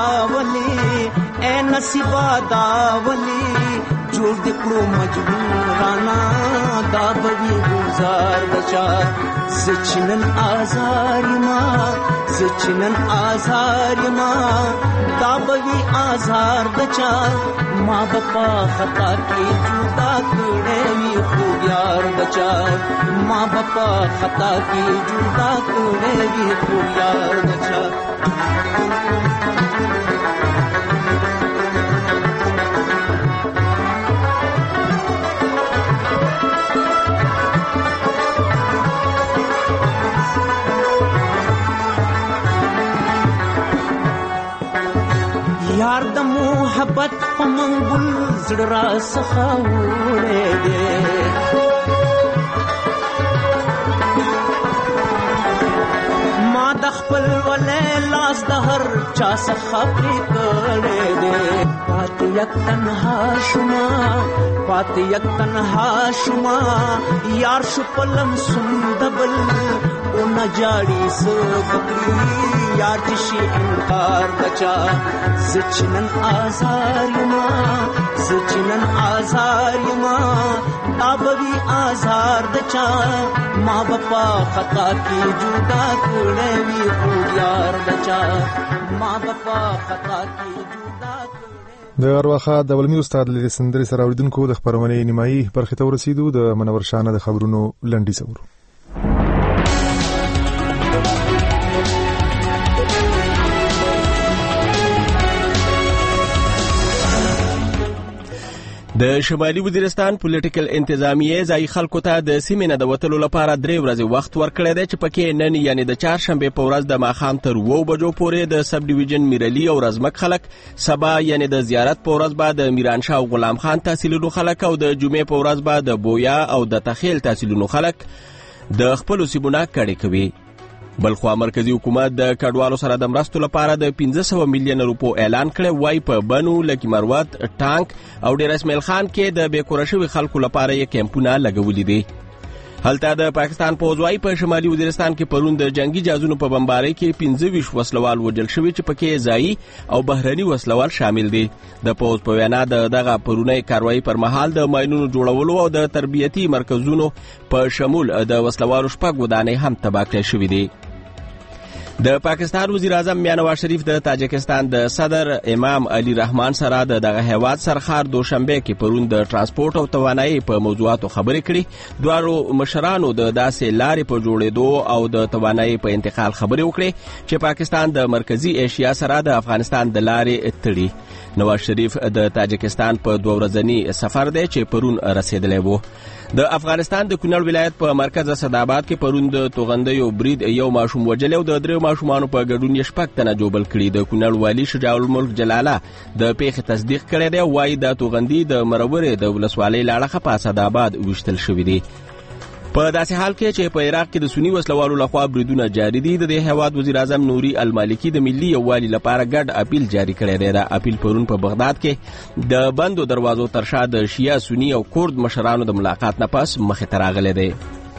دا ولی جوړ دکړو مجبورانا دا بوی گزار بچا زچنن آزار ما دا بوی آزار بچا ما بپا خطا کی جوتا کڑے وی خوب یار بچا ما بپا خطا کی جوتا کڑے وی خوب یار بچا یار د محبت په منګل زړه سخاوړې دې ما د خپل ولې لاس د هر چا څخه پرې کړې دې پات یک تنها شما یار شپلم سندبل او نجاړي سو بکری یار چې انکار بچا زچنن آزار یما زچنن آزار یما ابوی آزار دچا ما بپا خطا کی جدا کړه وی خو یار بچا ما بپا خطا کی جدا د ارواخه د ولمی استاد لري سندري سره اوریدونکو د خبرونه نیمایي برخه ته ورسیدو د منور شانه د خبرونو لنډي سورو. د شمالي وزیرستان پولیټیکل انتظامیه ځای خلکو ته د سیمې نه د وتلو لپاره 3 ورځې وخت ورکړی دی چې پکې نن یعنی د چهارشنبې په ورځ د ماښام تر 2 بجو پورې د سب ډیویژن میرعلي او رزمک خلک، سبا یعنی د زیارت په ورځ به د میرانشاه او غلام خان تحصیلونو خلک او د جمعې په ورځ به د بویا او د تخیل تحصیلونو خلک د خپل سیمونه کډې کوي. بلخوا مرکزی حکومت د کډوالو سره د مرستو لپاره د 500 میلیون روپو اعلان کړی وای په بنو، لکی مروت، ټانک او ډیر اسماعیل خان کې د بیکوره شوي خلکو لپاره یې کیمپونه لګولي دي. هلته د پاکستان پوځ وای په شمالي وزیرستان کې پرون د جنگي جهازونو په بمبارۍ کې 25 وسلوال وژل شوي چې پکې ځایي او بهرني وسلوال شامل دي. د پوځ په وینا دغه پرونی کاروایی پر مهال د ماینونو جوړولو او د تربیتي مرکزونو په شمول د وسلوالو 6 ودانۍ هم تباه کړې شوې دي. د پاکستان وزیر اعظم میاں نواز شریف د تاجکستان د صدر امام علي رحمان سره دغه هیواد سرخار دوشنبه کې پرون د ترانسپورت او توانایي په موضوعاتو خبرې کړې. دوارو مشرانو د داسې لارې په جوړېدو او د توانایي په انتقال خبرې وکړې چې پاکستان د مرکزی ایشیا سره د افغانستان د لارې تړي. نواز شریف د تاجکستان په 2 ورځنی سفر دی چې پرون رسیدلی وو. د افغانستان د کونړ ولایت په مرکز اسداباد کې پرون د توغندیو برید یو ماشوم وجل او د 3 ماشومانو په ګډون یې 6 تنه جوبل کړي. د کونړ والی شجاع الملک جلاله د پیښې تصدیق کړی دی. وایي د توغندي د مرورې د ولسوالۍ لاړخه په اسداباد وشتل شوی دی. په داسې حال کې چې په عراق کې د سنی وسلوالو لخوا بریدونه جاری دي، د دې هیواد وزیر اعظم نوري المالکی د ملي یووالي لپاره ګډ اپیل جاری کړی دی. دا اپیل پرون په بغداد کې د بندو دروازو تر شا د شیعه، سنی او کورد مشرانو د ملاقات نه پس مخې ته راغلی دی.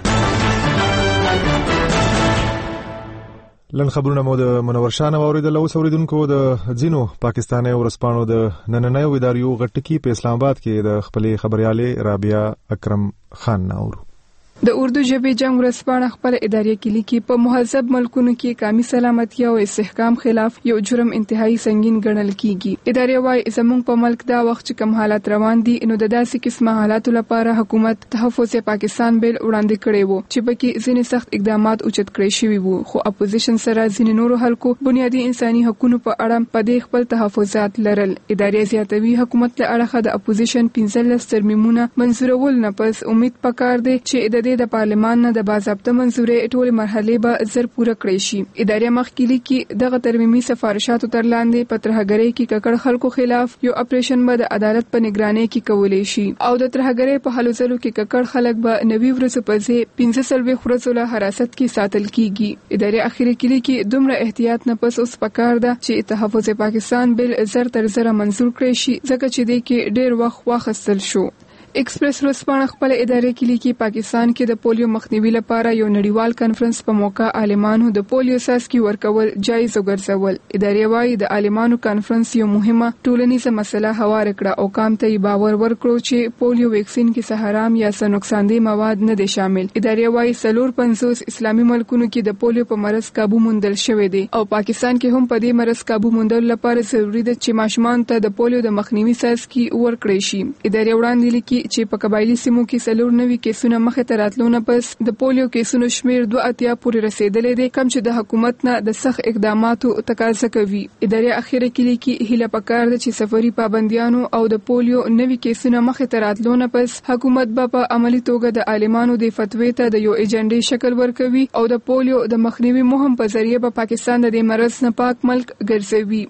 لن خبرونه مو د منور شانه اوریدل او اوریدونکو د ځینو پاکستاني ورسپانو د نننیو اداریو غټکی په اسلام آباد کې د خپلې خبرياله رابعه اکرم خان ناورو. د اردو ژبې جنگ ورسپانه خپل ادارې کې لیکي په مهذب ملکونو کې قومي سلامتي او استحکام خلاف یو جرم انتهایی سنگین ګڼل کیږي. ادارې وايي زموږ په ملک دا وخت چې کم حالات روان دي نو د داسې قسمه حالاتو لپاره حکومت تحفظ پاکستان بیل وړاندې کړی وو چې پکې ځینې سخت اقدامات اوچت کړی شوی وو، خو اپوزیشن سره ځینې نورو خلکو بنیادی انساني حقوقو په اړه په دې خپل تحفظات لرل. ادارې زیاتوي حکومت له اړخه د اپوزیشن 15 ترمیمونه منزورول نه پس امید پکار دی چې د پارلمان نه د باضابطه منزورې ټولې مرحلې به زر پوره کړې شي. ادارې مخکې لیکي دغه ترمیمي سفارشاتو تر لاندې په ترهګرۍ کې ککړ خلکو خلاف یو اپریشن به د عدالت په نگرانۍ کې کولای شي او د ترهګرۍ په حلو ځلو کې ککړ خلک به 90 ورځې په ځای 15 ورځې له حراست کې ساتل کیږي. ادارې اخیری کې لیکي دومره احتیاط نه پس اوس پکار ده چې تحفظ پاکستان بل زر تر زر منزور کړي شي ځکه چې د کې ډېر وخت واخیستل شو. ایکسپریس ورځپاڼه خپل ادارې کې لیکي پاکستان کې د پولیو مخنیوي لپاره یو نړیوال کانفرنس په موقع عالمانو د پولیو څاڅکي ورکول جایز وګرځول. ادارې وايي د عالمانو کانفرنس یو مهمه ټولنیزه مسله هوار کړه او قام ته باور ورکړو چې پولیو ویکسین کې څه حرام یا څه نقصان دي مواد نه دي شامل. ادارې وايي 450 اسلامي ملکونو کې د پولیو په مرض قابو موندل شوی دی او پاکستان کې هم په دې مرض قابو موندل لپاره ضروری ده چې ماشومان ته د پولیو د مخنیوي څاڅکي ورکړي شي. ادارې وړاندې لیکي چې په قبایلی سیمو کې 490 کیسونه مخه ته راتلونه پس د پولیو کیسونو شمیر 2 پورې رسیدلې دي کم چې د حکومت نه د سخت اقداماتو تقاضا کوي. ادارې اخیره کې لیکي هیله پکار ده چې سفري پابندیانو او د پولیو نوي کیسونه مخه ته راتلونه پس حکومت په عملی توګه د عالمانو د فتوی ته د یو ایجنډي شکل ورکوي او د پولیو د مخنیوي مهم په ذریعہ په پاکستان د مرض نه پاک ملک ګرځوي.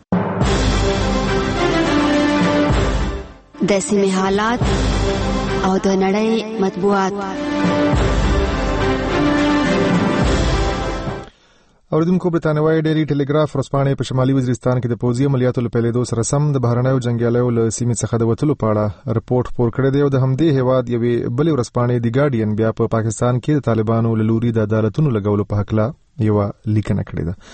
د سیمې حالات او د نړۍ مطبوعات. اوریدونکو برتانوي ډیری ټلګراف ورځپاڼې په شمالي وزیرستان کې د پوځي عملیاتو له پیلېدو سره سم د بهرنیو جنگیالیو له سیمې څخه د وټلو په اړه رپورت خپور کړی دی او د همدې هیواد یوې بلې ورځپاڼې دی ګارډین بیا په پاکستان کې د طالبانو له لوري د عدالتونو لګولو په حق لا یو لیکنه کړې ده. د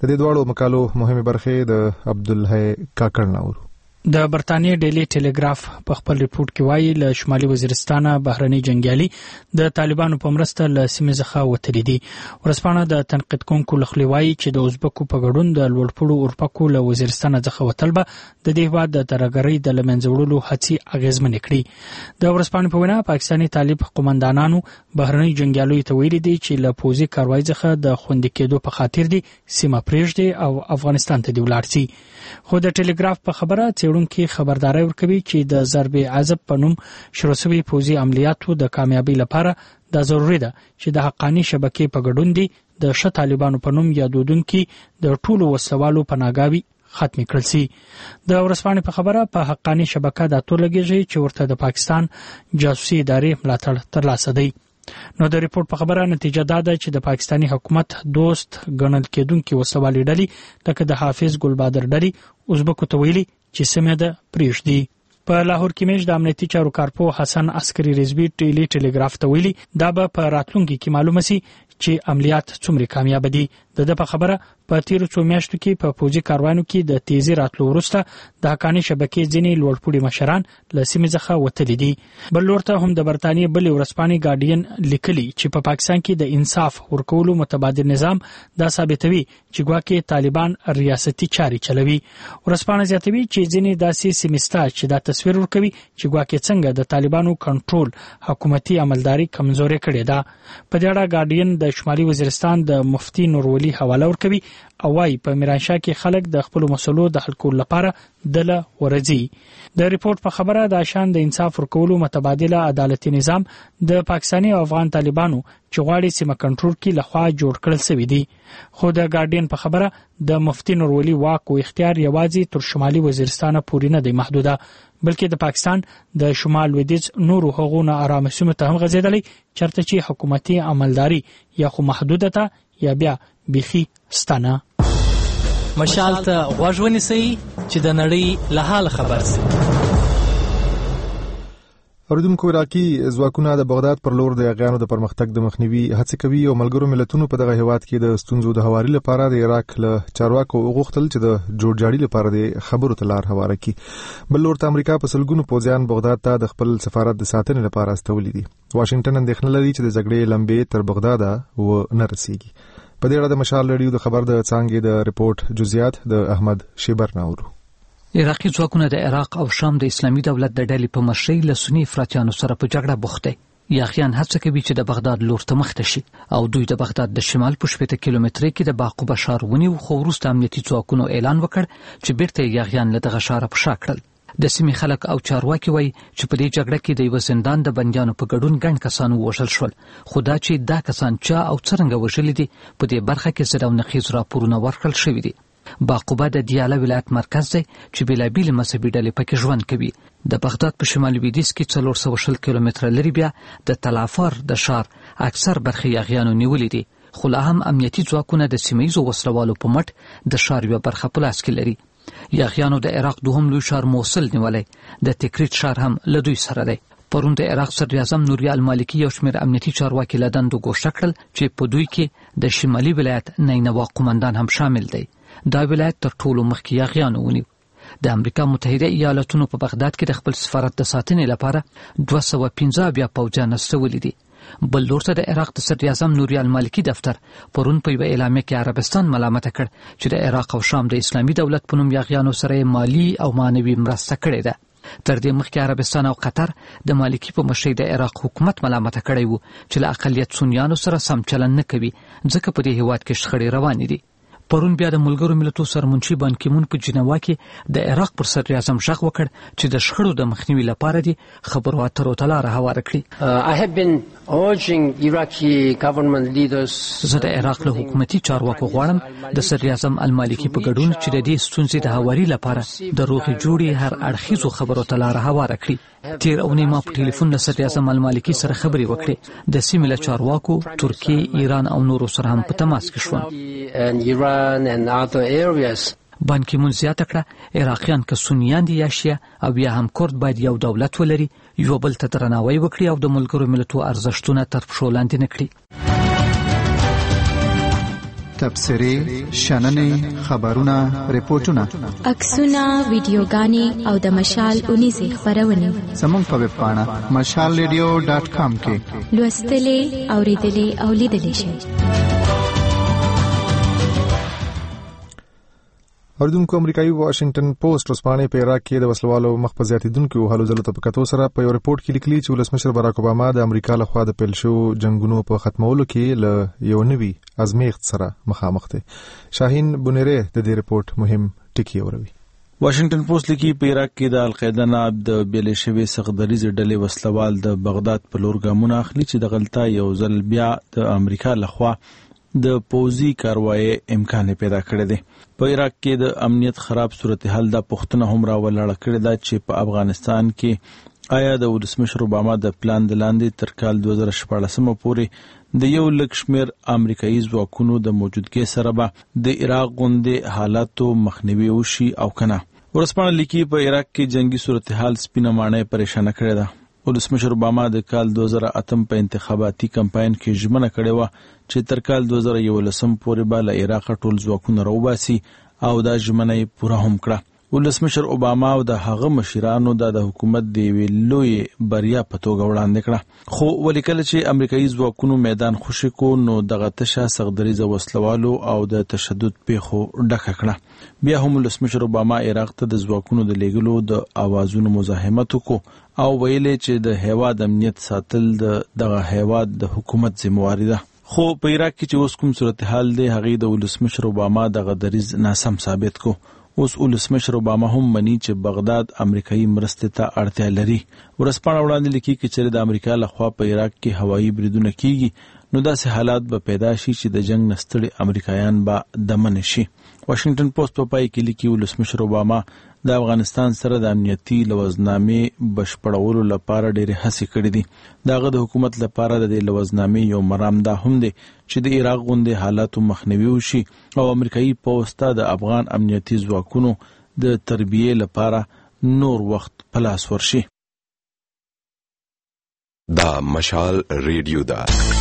د دې دواړو مقالو مهمه برخه د عبدالحی کاکړ ناور. د برتانیې ډیلی ټیلیګراف په خپل ریپورت کې وایي له شمالي وزیرستان بهرني جنگیالي د طالبانو په مرسته له سیمې څخه وتلي دي. ورځپاڼه د تنقید کوونکو لخوا وایي چې د ازبکو په ګډون د لوړپوړو اورپکو له وزیرستان څخه وتل به د دې هېواد د ترهګرۍ د له منځه وړلو هڅې اغېزمنې کړي. د ورځپاڼې په وینا پاکستاني طالب قومندانانو بهرني جنگیالیو ته ویلي دي چې له پوځي کاروایي څخه د خوندي کېدو په خاطر دي سیمه پرېږدي او افغانستان ته دي ولاړ شي. خو د ټیلیګراف په خبره څېړونکي خبرداري ورکوي چې د ضرب عذب په نوم شروع شوي پوځي عملیاتو د کامیابی لپاره دا ضروري ده چې د حقاني شبکې په ګډون دي د ش طالبانو په نوم یادودونکي د ټولو وسوالو پناهګاوي ختم کړل شي. د ورځپاڼې په خبره په حقاني شبکه د اتو لګیږي چې ورته د پاکستان جاسوسي ادارې ملاتړ ترلاسه دی. نو د ریپورت په خبره نتیجه دا ده چې د پاکستاني حکومت دوست ګڼل کېدونکي وسوالي ډلې لکه د حافظ ګلبادر ډلې ازبکو ته ویلي چې سیمه ده پریږدي. په لاهور کې مېش د امنیتي چارو کارپو حسن عسکري رضوی ټیلی ټیلیګراف ته ویلي دا به په راتلونکي کې معلومه شي چې عملیات څومره کامیاب دي. د خبره په تیرو څو میاشتو کې په پوځي کاروانو کې د تیزی راتلو وروسته د حقاني شبکې ځینې لوړپوړي مشران له سیمې څخه وتلي دي. بل لورته هم د برتانیې بلې ورځپاڼې ګارډین لیکلي چې په پاکستان کې د انصاف ورکولو متبادل نظام دا ثابتوي چې ګواکې طالبان ریاستي چاري چلوي. ورځپاڼه زیاتوي چې ځینې داسې سیمې شته چې دا تصویر ورکوي چې ګواکې څنګه د طالبانو کنټرول حکومتي عملداري کمزوري کړې ده. په دې اړه ګارډین د شمالي وزیرستان د مفتي نورولي حواله ورکوي او وايي په میرانشاه کې خلک د خپل مسلو د حل کولو لپاره دله ورځي. د ریپورت په خبره د شان د انصاف ورکولو متبادله عدالتي نظام د پاکستاني او افغان طالبانو چې غواړي سیمه کنټرول کړي لخوا جوړ کړل شوی دی. خو د ګارډین په خبره د مفتي نورولي واک او اختیار یوازې تر شمالي وزیرستان پورې نه دی محدوده بلکې د پاکستان د شمال لویدیځ نورو هغونه آرام سیمو ته هم غځېدلی چرته چې حکومتي عملداري یا خو محدوده ده یا بیا بيخي ستانه. مشال ته غوږ ونیسئ چې د نړۍ له حال خبر شئ. اوریدونکو عراقي ځواکونه د بغداد پر لور د یاغیانو د پرمختګ د مخنیوي هڅه کوي او ملګرو ملتونو په دغه هیواد کې د ستونزو د هواري لپاره د عراق له چارواکو غوښتل چې د جوړجاړي لپاره د خبرو تلار هواره کړي. بل لورته امریکا په سلګونو پوځیان بغداد ته د خپل سفارت د ساتنې لپاره استولي دي. واشنگټن اندېښنه لري چې د جګړې لمبې تر بغداد و نه رسیږي. په دې اړه د مشال ریډیو د خبر د څانګې د ریپورت جزئیات د احمد شیبر ناورو. عراقي ځواکونه د عراق او شام د اسلامي دولت د ډلې په مشرۍ له سنی افراطیانو سره په جګړه بوخت دي. یاغیان هڅه کوي چې د بغداد لور ته مخته شي او دوی د بغداد د شمال په 70 کیلومترۍ کې د باقوبه ښار ونیو خو وروسته امنیتي ځواکونو اعلان وکړ چې بیرته یاغیان له دغه ښاره په شا کړل. د سیمې خلک او چارواکي وایي چې په دې جګړه کې د یو زندان د بندیانو په ګډون ګڼ کسان ووژل شول خو دا چې دا کسان چا او څرنګه وژلي دي په دې برخه کې زر او نقیض راپورونه ورکړل شوي دي. باقوبه د دیاله ولایت مرکز دی چې بېلابېلې مذهبي ډلې پکې ژوند کوي. د بغداد په شمال لویدیځ کې 420 کیلومتره لري بیا د تلافر د ښار اکثر برخې یاغیانو نیولې دي خو لا هم امنیتي ځواکونه د سیمه ییزو وسلوالو په مټ د ښار یوه برخه په لاس کې لري. یاغیانو د عراق دوهم لوی ښار موصل نیولی، د تکریت ښار هم له دوی سره دی. پرون د عراق صدر اعظم نوري المالکي یو شمېر امنیتي چارواکي له دندو ګوښه کړل چې په دوی کې د شمالي ولایت نینوا قومندان هم شامل دی. دا ولایت تر ټولو مخکې یاغیانو ونیو. د امریکا متحده ایالاتونو په بغداد کې د خپل سفارت د ساتنې لپاره 215 بیا پوځیان استولي دي. بل لورته د عراق د صدر اعظم نوري المالکي دفتر پرون په یوه اعلامیه کې عربستان ملامته کړ چې د عراق او شام د اسلامي دولت په نوم یاغیانو سره مالی او معنوي مرسته کړې ده. تر دې مخکې عربستان او قطر د مالکي په مشرۍ د عراق حکومت ملامته کړی وو چې له اقلیت سنیانو سره سم چلند نه کوي ځکه په دې هیواد کې شخړې روانې دي. پرون بیا د ملګرو ملتونو سرمنشي بان کی مون په جنیوا کې د عراق پر صدر اعظم غږ وکړ چې د شخړو د مخنیوي لپاره دي خبرو اترو ته لاره هواره کړي. زه د عراق له حکومتي چارواکو غواړم د صدر اعظم المالکي په ګډون چې د دې ستونزې د هواري لپاره د روغې جوړې هر اړخیزو خبرو ته لاره هواره کړي. تیر اونۍ ما په ټلیفون له صدر اعظم المالکي سره خبرې وکړې. د سیمې له چارواکو ترکیې، ایران او نورو سره هم په تماس کې شوم. بان کی مون زیاته کړه عراقیان که سنیان دي یا شیعه او یا هم کرد باید یو دولت ولري، یو بل ته درناوی وکړي او د ملګرو ملتونو ارزښتونه تر پښو لاندې نه کړي. تبصرې شننې خبرونه ریپورتونه عکسونه ویډیوګانې او د مشال اونیزې خبرونه زموږ په ویب پاڼه mashalradio.com کې لوستلې اوریدلې او لیدلې شئ. اوریدونکو امریکایي واشنگټن پوسټ اوسپانې په عراق کې د وسلوالو مخ په زیاتیدونکو حالو ځلو ته په کتو سره په یو ریپورت کې لیکلي چې ولسمشر باراک اوباما د امریکا لخوا د پیل شو جنگونو په ختمولو کې له یو نوي ازمیښت سره مخامخ دي. شاهین بونیره د دې ریپورت مهم ټکی اوروي. واشنگټن پوسټ لیکي په عراق کې د القاعده نه د بیلې شوی سخدریز ډلې وسلوال د بغداد په لور ګامونه اخلي چې د غلطه یو ځل بیا د امریکا لخوا د پوزي کاروایی امکان پیدا کړی دی. په عراق کې د امنیت خراب صورتحال د پښتنه هم راولاړه کړې ده چې په افغانستان کې آیا د ولسمشر اوباما د پلان د لاندې تر کال 2014 پورې د یو لک شمیر امریکایي ځواکونو د موجودګۍ سره به د عراق غوندې حالاتو مخنیوي وشي او کنه. ورسپانه لیکي په عراق کې جنگي صورتحال سپینه مانه پریشانه کړې ده. ولسمشر اوباما د کال 2008 په انتخاباتي کمپاین کې ژمنه کړې و چې تر کال 2011 پورې به له عراق ټول ځواکونه راوباسي او دا ژمنه یې پوره هم کړه. ولسمشر اوباما او د هغه مشرانو د حکومت دی ویلوی بریا په توګه وړاندې کړه. خو ولیکل چې امریکایي ځواکونو میدان خوشی کو نو دغه تشه سخدریزه وسلوالو او د تشدد پیښو ډکه کړه. بیا هم ولسمشر اوباما عراق ته د ځواکونو د لیږلو د اوازونو مزاحمت وکړو او ویلې چې د هیواد امنیت ساتل دغه هیواد د حکومت ذمہواری ده. خو په عراق کې چې اوس کوم صورتحال دی هغه د ولسمشر اوباما دغه دریځ ناسم ثابت کو. اوس ولسمشر اوباما هم مني چې بغداد امریکایي مرستې ته اړتیا لري. ورسپانه وړاندې لیکي چې د امریکا لخوا په عراق کې هوایي بریدونه کیږي نو داسې حالات به پیدا شي چې د جنگ نستړي امریکایان به دمن شي. واشنگټن پوسټ په پای کې لیکي ولسمشر اوباما د افغانستان سره د امنیتي لوزنامې بشپړولو لپاره ډېرې هڅې کړې دي. دغه د حکومت لپاره د دې لوزنامې یو مرام دا هم دی چې د عراق غوندې حالاتو مخنیوي وشي او امریکایي پوځ ته د افغان امنیتي ځواکونو د تربیې لپاره نور وخت په لاس ورشي. دا مشال ریډیو ده.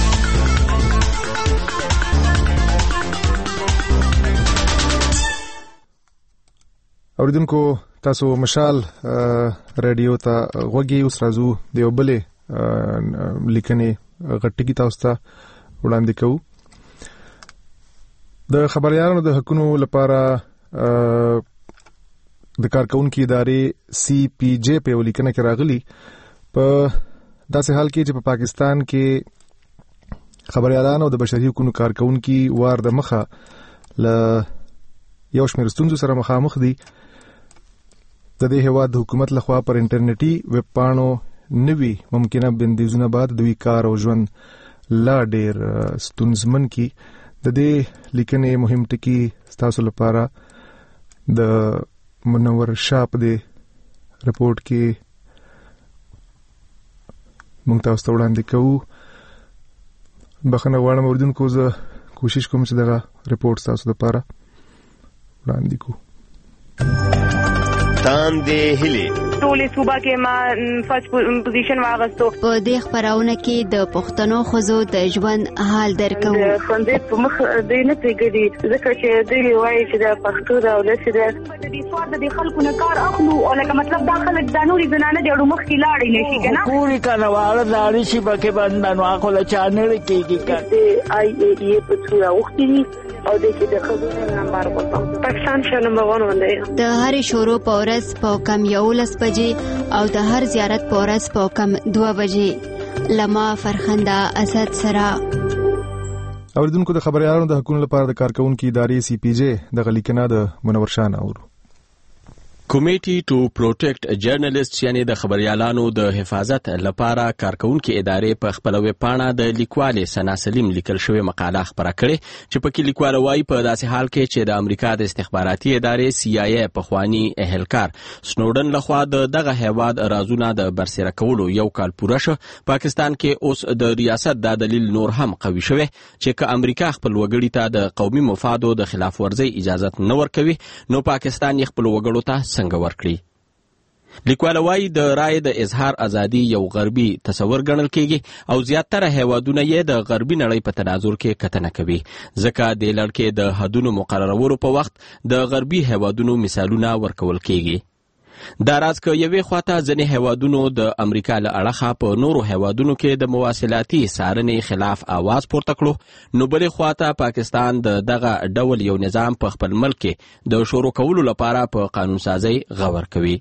اوریدونکو تاسو مشال رادیو ته غوږی اوس راځو د یو بلې لیکنې غټکی تاسو ته وړاندې کوو. د خبريالانو د حقوقو لپاره د کارکونکو ادارې CPJ په لیکنه کې راغلي په داسې حال کې چې په پاکستان کې خبريالانو د بشري حقوقو کارکونکو وار د مخه ل یو شمېر ستونزو سره مخامخ دي. د دې هیواد د حکومت لخوا پر انټرنیټي ویب پاڼو نوي ممکنه بندیزونه بعد دوی کار او ژوند لا ډېر ستونزمن کی. د دې لیکنې مهم ټکی تاسو لپاره د منور شاپ د رپورت کې مونږ تاسو ته وړاندې کوو. بخښنه غواړم اوریدونکو، زه کوشش کوم چې دغه رپورت تاسو لپاره وړاندې کوو. تاندې هلي ټولې صوبه کې ما فرست پوزیشن واغستو. په دې خبرونه کې د پښتنو ښځو د ژوند حال درکو. خوندې په مخ دې نه پیګدي ځکه چې دوی وایي چې د پښتو د ولس د دې سواد د خلکو نه کار اخلو او لکه مطلب دا خلک د نوري زنانه د اړو مخ کې لاړې نشي کنه پوری کنه واړه لاړې شي بکه باندې واخو لا چانل کېږي کنه IAEA په څو وختي او د دې خبرو نمبر وکړم. پاکستان شه نمبر 1 باندې د هرې شورو په ورځ په کم 11 بجې او د هر زیارت په ورځ په کم 2 بجې لما فرخنده اسد سره. اوریدونکو د خبريالانو د حقوقو لپاره د کارکونکو ادارې CPJ د غلیکنه د منور شان اورو. کمیټي ټو پروټیکټ جرنالست یعنی د خبريالانو د حفاظت لپاره کارکونکو ادارې په خپل ویب پاڼه د لیکوال سنا سلیم لیکل شوی مقاله خبره کړې چې په کې لیکوال وايي په داسې حال کې چې د امریکا د استخباراتي ادارې CIA په خواني اهلکار سنوډن لخوا دغه هیواد رازونه د برسره کولو یو کال پوره شو، پاکستان کې اوس د ریاست د دلیل نور هم قوي شوی چې که امریکا خپل وګړي ته د قومي مفادو د خلاف ورزي اجازه نه ورکوي نو پاکستان یې خپل وګړو ته څنګه ورکړي. لیکوال وايي د رای د اظهار ازادي یو غربي تصور ګڼل کېږي او زیاتره هیوادونه یې د غربي نړۍ په تناظر کې کتنه کوي، ځکه د لړکې د حدونو مقررولو په وخت د غربي هیوادونو مثالونه ورکول کېږي. دا راز که یوې خواته ځینې هیوادونو د امریکا له اړخه په نورو هیوادونو کې د مواصلاتي څارنې خلاف आवाज پورته کړو، نو بلې خواته پاکستان د دغه ډول یو نظام په خپل ملک کې د شروع کولو لپاره په قانون سازی غور کوي.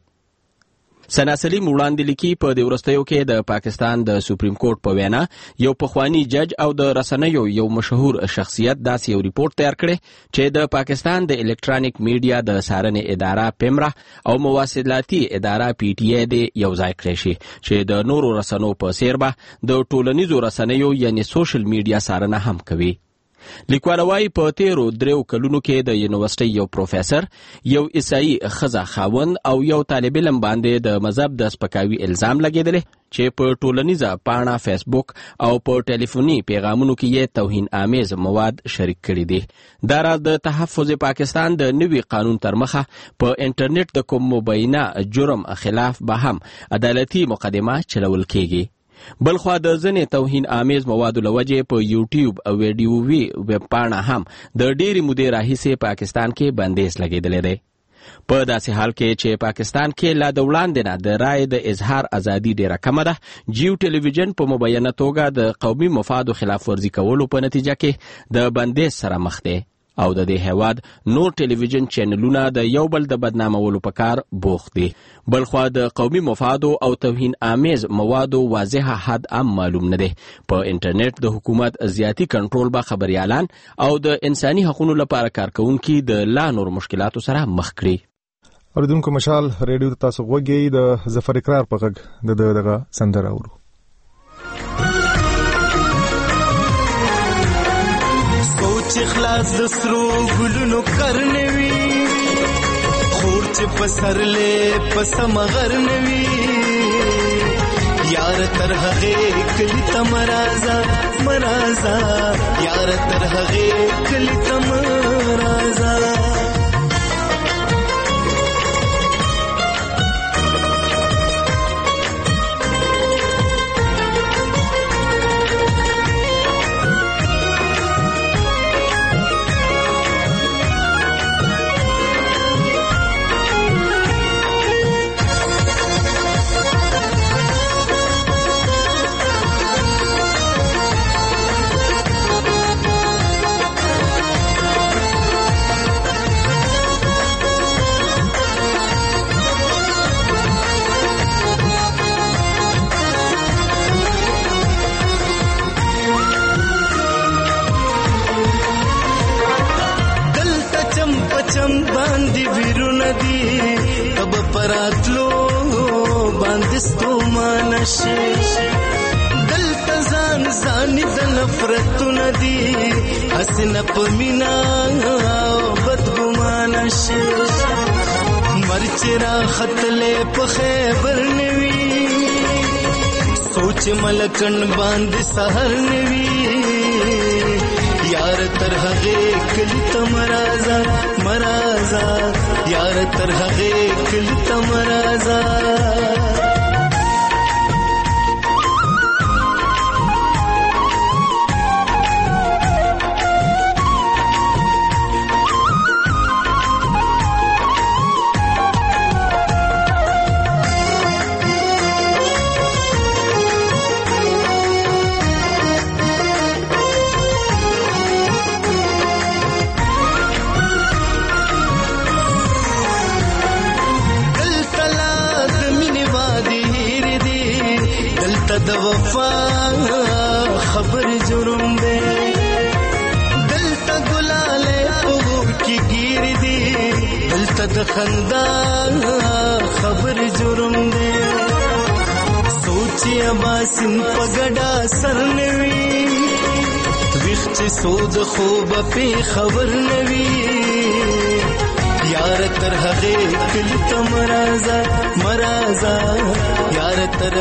ثنا سلیم وړاندې لیکي په دې وروستیو کې د پاکستان د سپریم کورټ په وینا یو پخوانی جج او د رسنیو یو مشهور شخصیت داسې یو ریپورت تیار کړی چې د پاکستان د الکترونیک میډیا د څارنې اداره پیمرا او مواصلاتي اداره پی ټی ای د یو ځای کړی شي چې د نورو رسنیو په څیر به د ټولنیزو رسنیو یعنی سوشل میډیا څارنه هم کوي. لیکوال وايي په تیرو 3 کلونو کې د یونیورسيټي یو پروفیسور، یو عیسائی ښځه خاوند او یو طالب علم باندې د مذهب د سپکاوي الزام لګېدلی چې په ټولنیزه پاڼه فیسبوک او په ټلیفوني پیغامونو کې یې توهین آمیز مواد شریک کړي دي. دا راز د تحفظ پاکستان د نوي قانون تر مخه په انټرنیټ د کوم مبینه جرم خلاف به هم عدالتي مقدمه چلول کېږي. بلخوا د ځینې توهین آمیز موادو له وجې په یوټیوب او ویډیووي ویب پاڼه هم د ډېرې مودې راهیسې پاکستان کې بندیز لګېدلی دی. په داسې حال کې چې پاکستان کې لا د وړاندې نه د رای د اظهار ازادي ډېره کمه ده، جیو ټلویزیون په مبینه توګه د قومي مفادو خلاف ورزي کولو په نتیجه کې د بندیز سره مخ دی او د دې هیواد نور ټلویزیون چینلونه د یو بل د بدنامولو په کار بوخت دي. بلخوا د قومي مفادو او توهین آمیز موادو واضحه حد هم معلوم نه دی. په انټرنیټ د حکومت زیاتی کنټرول به خبريالان او د انساني حقوقو لپاره کارکونکي د لا نور مشکلاتو سره مخ کړي. اوریدونکو مشال ریډیو تاسو غوږی د ظفر اقرار په غږ دغه سندره اورو. چې خلاص د سرو ګلونو کرنوي، خور چې پسرلې پسم غرنوي، یار تر هغه کلی تمرازا مرازا، یار تر هغه کلی تمرازا. چم باندې ویرونه دي تب پراتلو باندې ستومان شي، دلته ځان ځاني د نفرتونه دي حسن پمینا بدګمان شي، مرچ را خطلې په خیبر نوي، سوچ ملکن باندې سحر نوي، یار تر هغه کلی تمرازا مرازا، یار تر هغه کلی تمرازا. د وفا خبر جرم دے دلتا گلاله پور کی گیر دی دلتا د خندا خبر جرم دے سوچی اباسن پگڑا سر نوی ویخ چی سود خوب پی خبر نوی یار تر هغه کلی تمرازا مرازا یار تر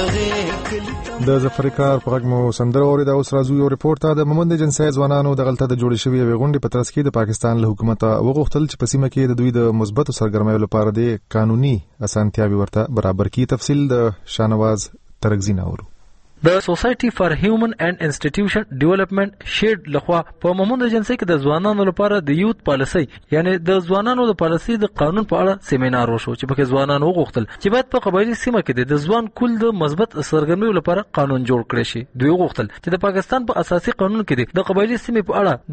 هغه د ظفرکار په غږ مو سندره اورېده. اوس راځو یو ریپورت ته. د مومند جنسي ځوانانو د غلطه د جوړې شوې غونډې په ترڅ کې د پاکستان له حکومت وغوښتل چې په سیمه کې د دوی د مثبتو سرګرمیو لپاره د قانوني اسانتیاوي ورته برابر کړي. تفصیل د شانواز ترغزی ناورو. د سوسایټي فار هیومن اینڈ انسټیټیوشن ډیولپمنٹ شیډ لخوا په مومند ایجنسی کې د ځوانانو لپاره د یوت پالیسي یعنی د ځوانانو د پالیسي د قانون په اړه سیمینار وشو چې پکې ځوانانو وغوښتل چې باید په قبایلی سیمه کې د ځوان کول د مثبت سرګرمیو لپاره قانون جوړ کړي شي. دوی وغوښتل چې د پاکستان په اساسي قانون کې د قبایلی سیمې په اړه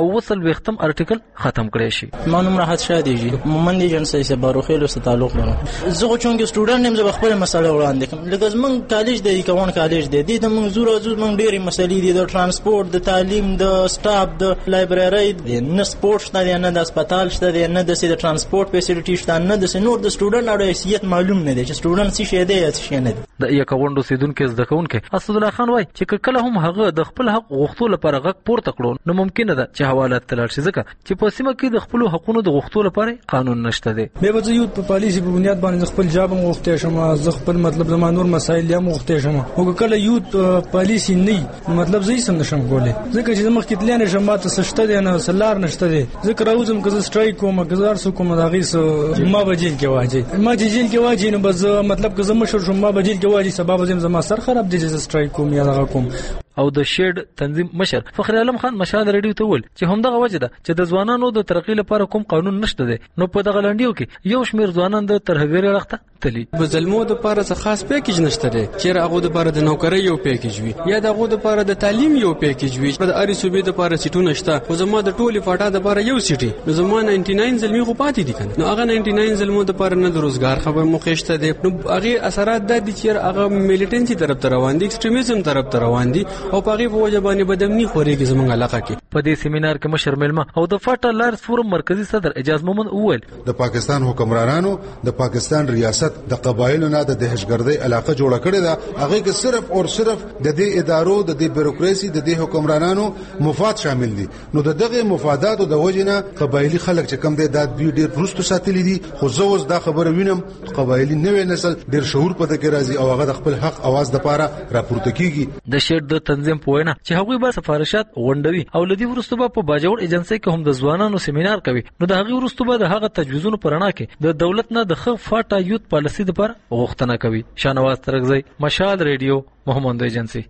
228 ارټیکل ختم کړي شي. ما نوم راحت شادي جی مومند ایجنسی سره باروخیلو سره تعلق لرم. زه چونګ سټوډنټ نیم زه خپل مسله وړاندې کوم. لکه زمون کالج دی کوم کالج دی د موږ زور موږ ډېرې مسلې دي د ترانسپورت د تعلیم د سټاف د لایبرری د نه سپورت شته دی نه د هسپتال شته دی نه د ترانسپورت فیسیلیټي شته نه د نور د سټوډنټ اړه حیثیت معلوم نه دی چې سټوډنټ څه شي دی یا څه شي نه دی. د یکوندو سیدونکو زده کوونکو اسد الله خان وایي چې کله هم هغه د خپل حق غوښتلو لپاره غږ پورته کړو نو ممکن ده چې حواله تلل شي ځکه چې په سیمه کې د خپل حقوقو د غوښتلو لپاره قانون نشته دی. به وځي یو په پالیسي په بنیاد باندې خپل جاب غوښته شم زه خپل مطلب زما نور مسایل هم غوښته شم او کله یو پالیسي نه مطلب زه سم نشم کولای ځکه چې مخ کې تلانه شماته سشته دی نه سلار نشته دی ځکه راوځم که زه سټرایک کوم گزار سو کوم دا غي سو ما بجیل کې واجی ما جیل کې واجی نو بس مطلب که زه مشر شم ما بجیل کې واجی سبب زما سر خراب دي چې سټرایک کوم یا دغه کوم. او د شیډ تنظیم مشر فخر عالم خان مشال ریډیو ته ول چې همدغه وجه ده چې د ځوانانو د ترقی لپاره کوم قانون نشته دی نو په دغه لنډیو کې یو شمیر ځوانان د ترهګری لخته تلی په ظلمو د لپاره څه خاص پیکیج نشته دی چې هغه د لپاره د نوکری یو پیکیج وي یا دغه د لپاره د تعلیم یو پیکیج وي د اړ صوبې د لپاره سیټونه شته او زما د ټولي فاټا د لپاره یو سیټي نو زما 99 ظلمي خو پاتې دي کنه نو هغه 99 ظلمو د لپاره نه د روزګار خبر مخېشته دی نو هغه اثرات د دي چې هغه میلیټنسي طرف ته روان دي ایکستریمیزم طرف ته روان دي او په هغه باندې بدمنی خوريږي زمونږ علاقه کې. په دې سیمینار کې مشر ملما او د فاټا لارس فورم مرکزی صدر اجاز مومن اول د پاکستان حکمرانانو د پاکستان ریاست د قبایلو نه د دهشتګردۍ علاقه جوړه کړې ده هغه کې صرف او صرف د دې ادارو د دې بیروکراسي د دې حکمرانانو مفاد شامل دي نو دغه مفادات او د وجنه قبایلی خلک چې کم دي د ډېر پروستو ساتلي دي خو زه اوس دا خبره وینم قبایلی نوې نسل ډېر شعور پد کې راځي او هغه د خپل حق आवाज د پاره راپورته کیږي. د شیډ د تنظیم په وینا چې هغوی به سفارشات غونډوي او لدی ورستو به په باجوړ ایجنسی کې هم د ځوانانو سیمینار کوي نو د هغه ورستو به د هغه تجویزونو پرانا کې د دولت نه د خ فاټا یوت پالیسي د پر غوښتنه کوي. شانواز ترغزی مشال ریډیو مومند ایجنسی.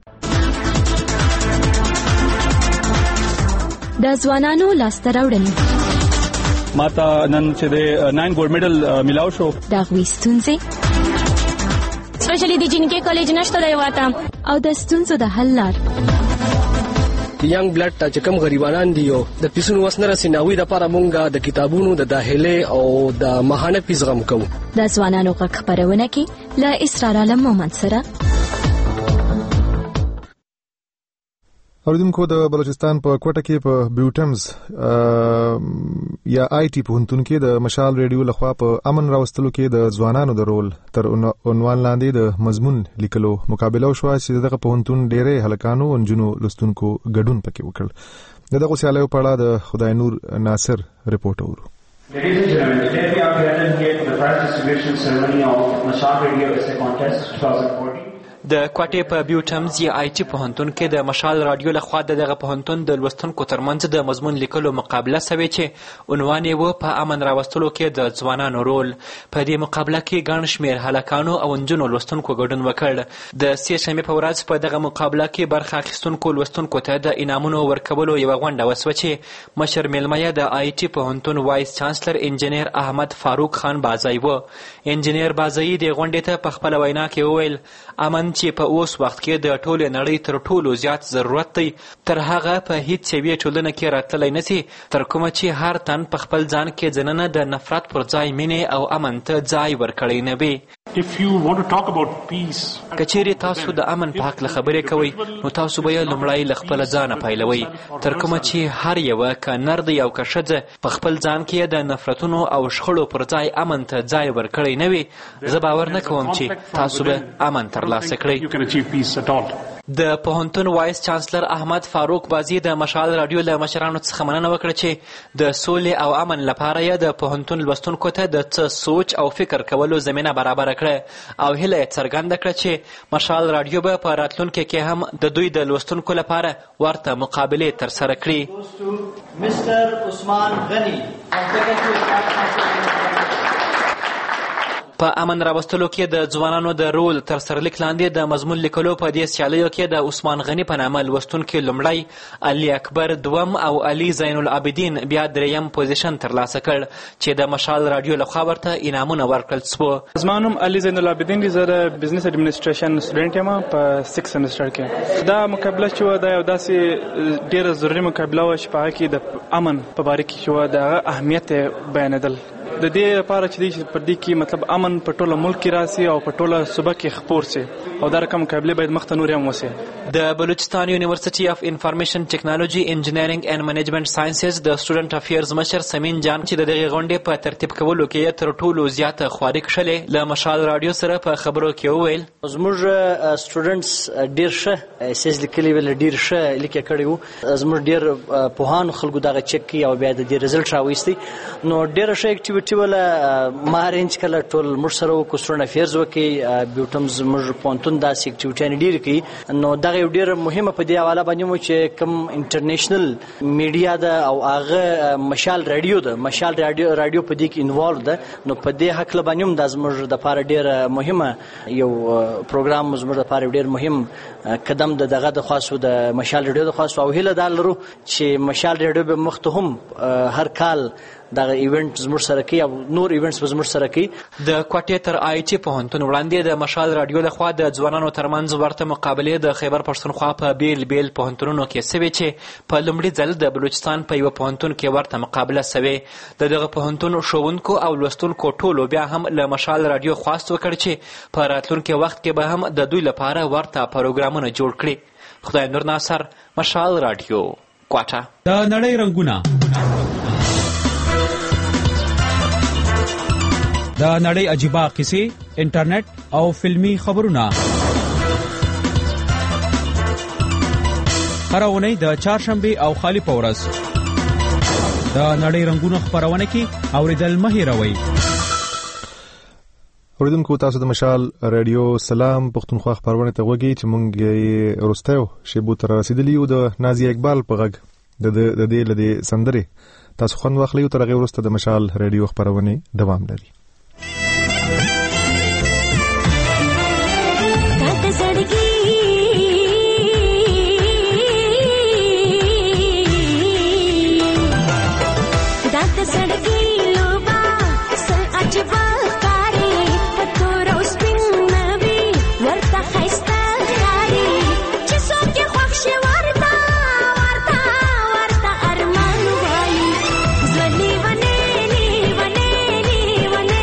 د ځوانانو لاسته راوړنې ماته نن چې د 9 ګولډ میډل ملاو شو دا غوښتونځي سپیشلی د جنکې کالج نشته دی واته او د ستونزو د حل لار ینګ بلډ ته چې کوم غریبانان دي او د پیسونو وسنه رسیناوي د لپاره مونږه د کتابونو د داخله او د ماهانه فیس غم کوو. د ځوانانو غږ خبرونه کې له اسرار عالم مومند سره اوریدونکو د بلوچستان په کوټه کې په بیوټمز یا آی ټي پوهنتون کې د مشال ریډیو لخوا په امن راوستلو کې د ځوانانو د رول تر عنوان لاندې د مضمون لیکلو مقابله وشوه چې دغه پوهنتون ډېرې هلکانو او نجونو لوستونکو ګډون پکې وکړ. دغه سیالیو په اړه د خدای نور ناصر رپورټ اورو. Ladies and gentlemen, today we are gathered here for the prize distribution ceremony of Mashal Radio Essay Contest 2014. د کوټې په بیوټمز یا آی ټي پوهنتون کې د مشال رادیو لخوا دغه پوهنتون د لوستونکو ترمنځ د مضمون لیکلو مقابله سوې چې عنوان یې و په امن راوستلو کې د ځوانانو رول. په دې مقابله کې ګڼ شمېر هلکانو او نجونو لوستونکو ګډون وکړ. د سې شنبې په ورځ په دغه مقابله کې برخه اخیستونکو لوستونکو ته د انعامونو ورکولو یوه غونډه وسوه چې مشر میلمه یې د آی ټي پوهنتون وایس چانسلر انجینیر احمد فاروق خان بازای و. انجینیر بازای د غونډې ته په خپله وینا کې وویل امن چې په اوس وخت کې د ټولې نړۍ تر ټولو زیات ضرورت دی تر هغه په هیڅ یوې ټولنه کې راتللی نشي تر کومه چې هر تن په خپل ځان کې ځننه د نفرت پر ځای مینې او امن ته ځای ورکړی نه وي. که چیرې تاسو د امن په هکله خبرې کوئ نو تاسو به یې لومړی له خپله ځانه پیلوئ تر کومه چې هر یوه که نر دی او که ښځه په خپل ځان کې د نفرتونو او شخړو پر ځای امن ته ځای ورکړی نه وي زه باور نه کوم چې تاسو به امن ترلاسه کړئ. د پوهنتون وایس چانسلر احمد فاروق بازي د مشال رادیو له مشرانو څخه مننه وکړه چې د سولې او امن لپاره یې د پوهنتون لوستونکو ته د څه سوچ او فکر کولو زمینه برابره کړه او هیله یې څرګنده کړه چې مشال رادیو به په راتلونکي کې هم د دوی د لوستونکو لپاره ورته مقابلې ترسره کړي. مستر عثمان غنی په امن راوستلو کې د ځوانانو د رول تر سرلیک لاندې د مضمون لیکلو په دې سیالیو کې د عثمان غني په نامه لوستونکي لومړی، علي اکبر دوم او علي زین العابدین بیا دریم پوزیشن ترلاسه کړ چې د مشال رادیو لخوا ورته انعامونه ورکړل شوه. زما نوم علي زین العابدین دی، زه د بزنس اډمنسټریشن سټوډنټ یم په 6 سمستر کې. دا مقابله چې وه دا یو داسې ډېره ضروري مقابله وه چې په هغه کې د امن په باره کې چې وه د هغه اهمیت یې بیانېدل. د دې لپاره چې دی په دې کې مطلب امن په ټوله ملک کې راسي او په ټوله صوبه کې خپور سي او دا رقم مقابله باید مخته نور هم وسي. د بلوچستان یونیورسيټي اف انفارمیشن ټیکنالوژي انجینرینګ اینڈ منیجمنت ساينسز د سټوډنټ افیرز مشر سمین جان چې د دغه غونډې په ترتیب کولو کې تر ټولو زیاته خواري کښلې له مشال رادیو سره په خبرو کې وویل زموږ سټوډنټس ډیر ښه اساس لیکلي ول، ډیر ښه لیکل کړي وو. زموږ ډیر پوهانو خلکو دغه چک کی او بیا د دې رزلټ راوېستي نو ډیر ښه اکټیویټي ولا ما رینج کله ټول مر سره وکړو افیرز وکي بیوټمز مر پونتون داسې اکټیویټي ډیر کی نو دغه ډیر مهمه په دې حواله باندې مو چې کوم انټرنیشنل میډیا ده او هغه مشال رادیو ده، مشال رادیو په دې کې انوالو ده نو په دې حق باندې هم د زموږ د لپاره ډیر مهمه یو پروګرام زموږ لپاره ډیر مهم قدم د دغه د خاصو د مشال رادیو د خاصو او هیله ده لرو چې مشال رادیو به مخته هم هر کال دغه ایونت زموږ سره کوي او نور ایونټس به زموږ سره کوي. د کوټې تر آی ټي پوهنتون وړاندې د مشال رادیو لخوا د ځوانانو ترمنځ ورته مقابلې د خیبر پښتونخوا په بیل بیل پوهنتونونو کې سوي چې په لومړي ځل د بلوچستان په یو پوهنتون کې ورته مقابله سوي. د دغه پوهنتون ښوونکو او لوستونکو ټولو بیا هم له مشال رادیو خواست وکړ چې په راتلونکي وخت کې به هم د دوی لپاره ورته پروګرامونه جوړ کړي. خدای نور ناصر، مشال رادیو، کوټه. د نړۍ رنګونه د نړۍ عجیبه قصې، انټرنیټ او فلمی خبرونه هر اونۍ د چهارشنبه او خالی په ورځ د نړۍ رنګونه خبرونه کې اوریدل مه هېروئ. اوریدونکو تاسو د مشال رادیو سلام پښتونخوا خبرونه ته وګورئ چې مونږ یې ورستیو شیبو تر رسیدلی یو د نازي اقبال په غږ د دې لدی سندري تاسو خوند واخلئ تر هغه ورسته د مشال رادیو خبرونه دوام لري. ونه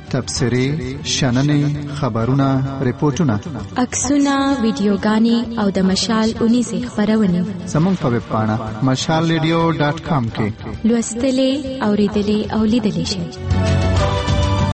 تبصرې شننې خبرونه ریپورتونه عکسونه ویډیوګانې او د مشال اونیزې خپرونې زموږ په ویب پاڼه mashalradio.com کې لوستلې اوریدلې او لیدلې شئ.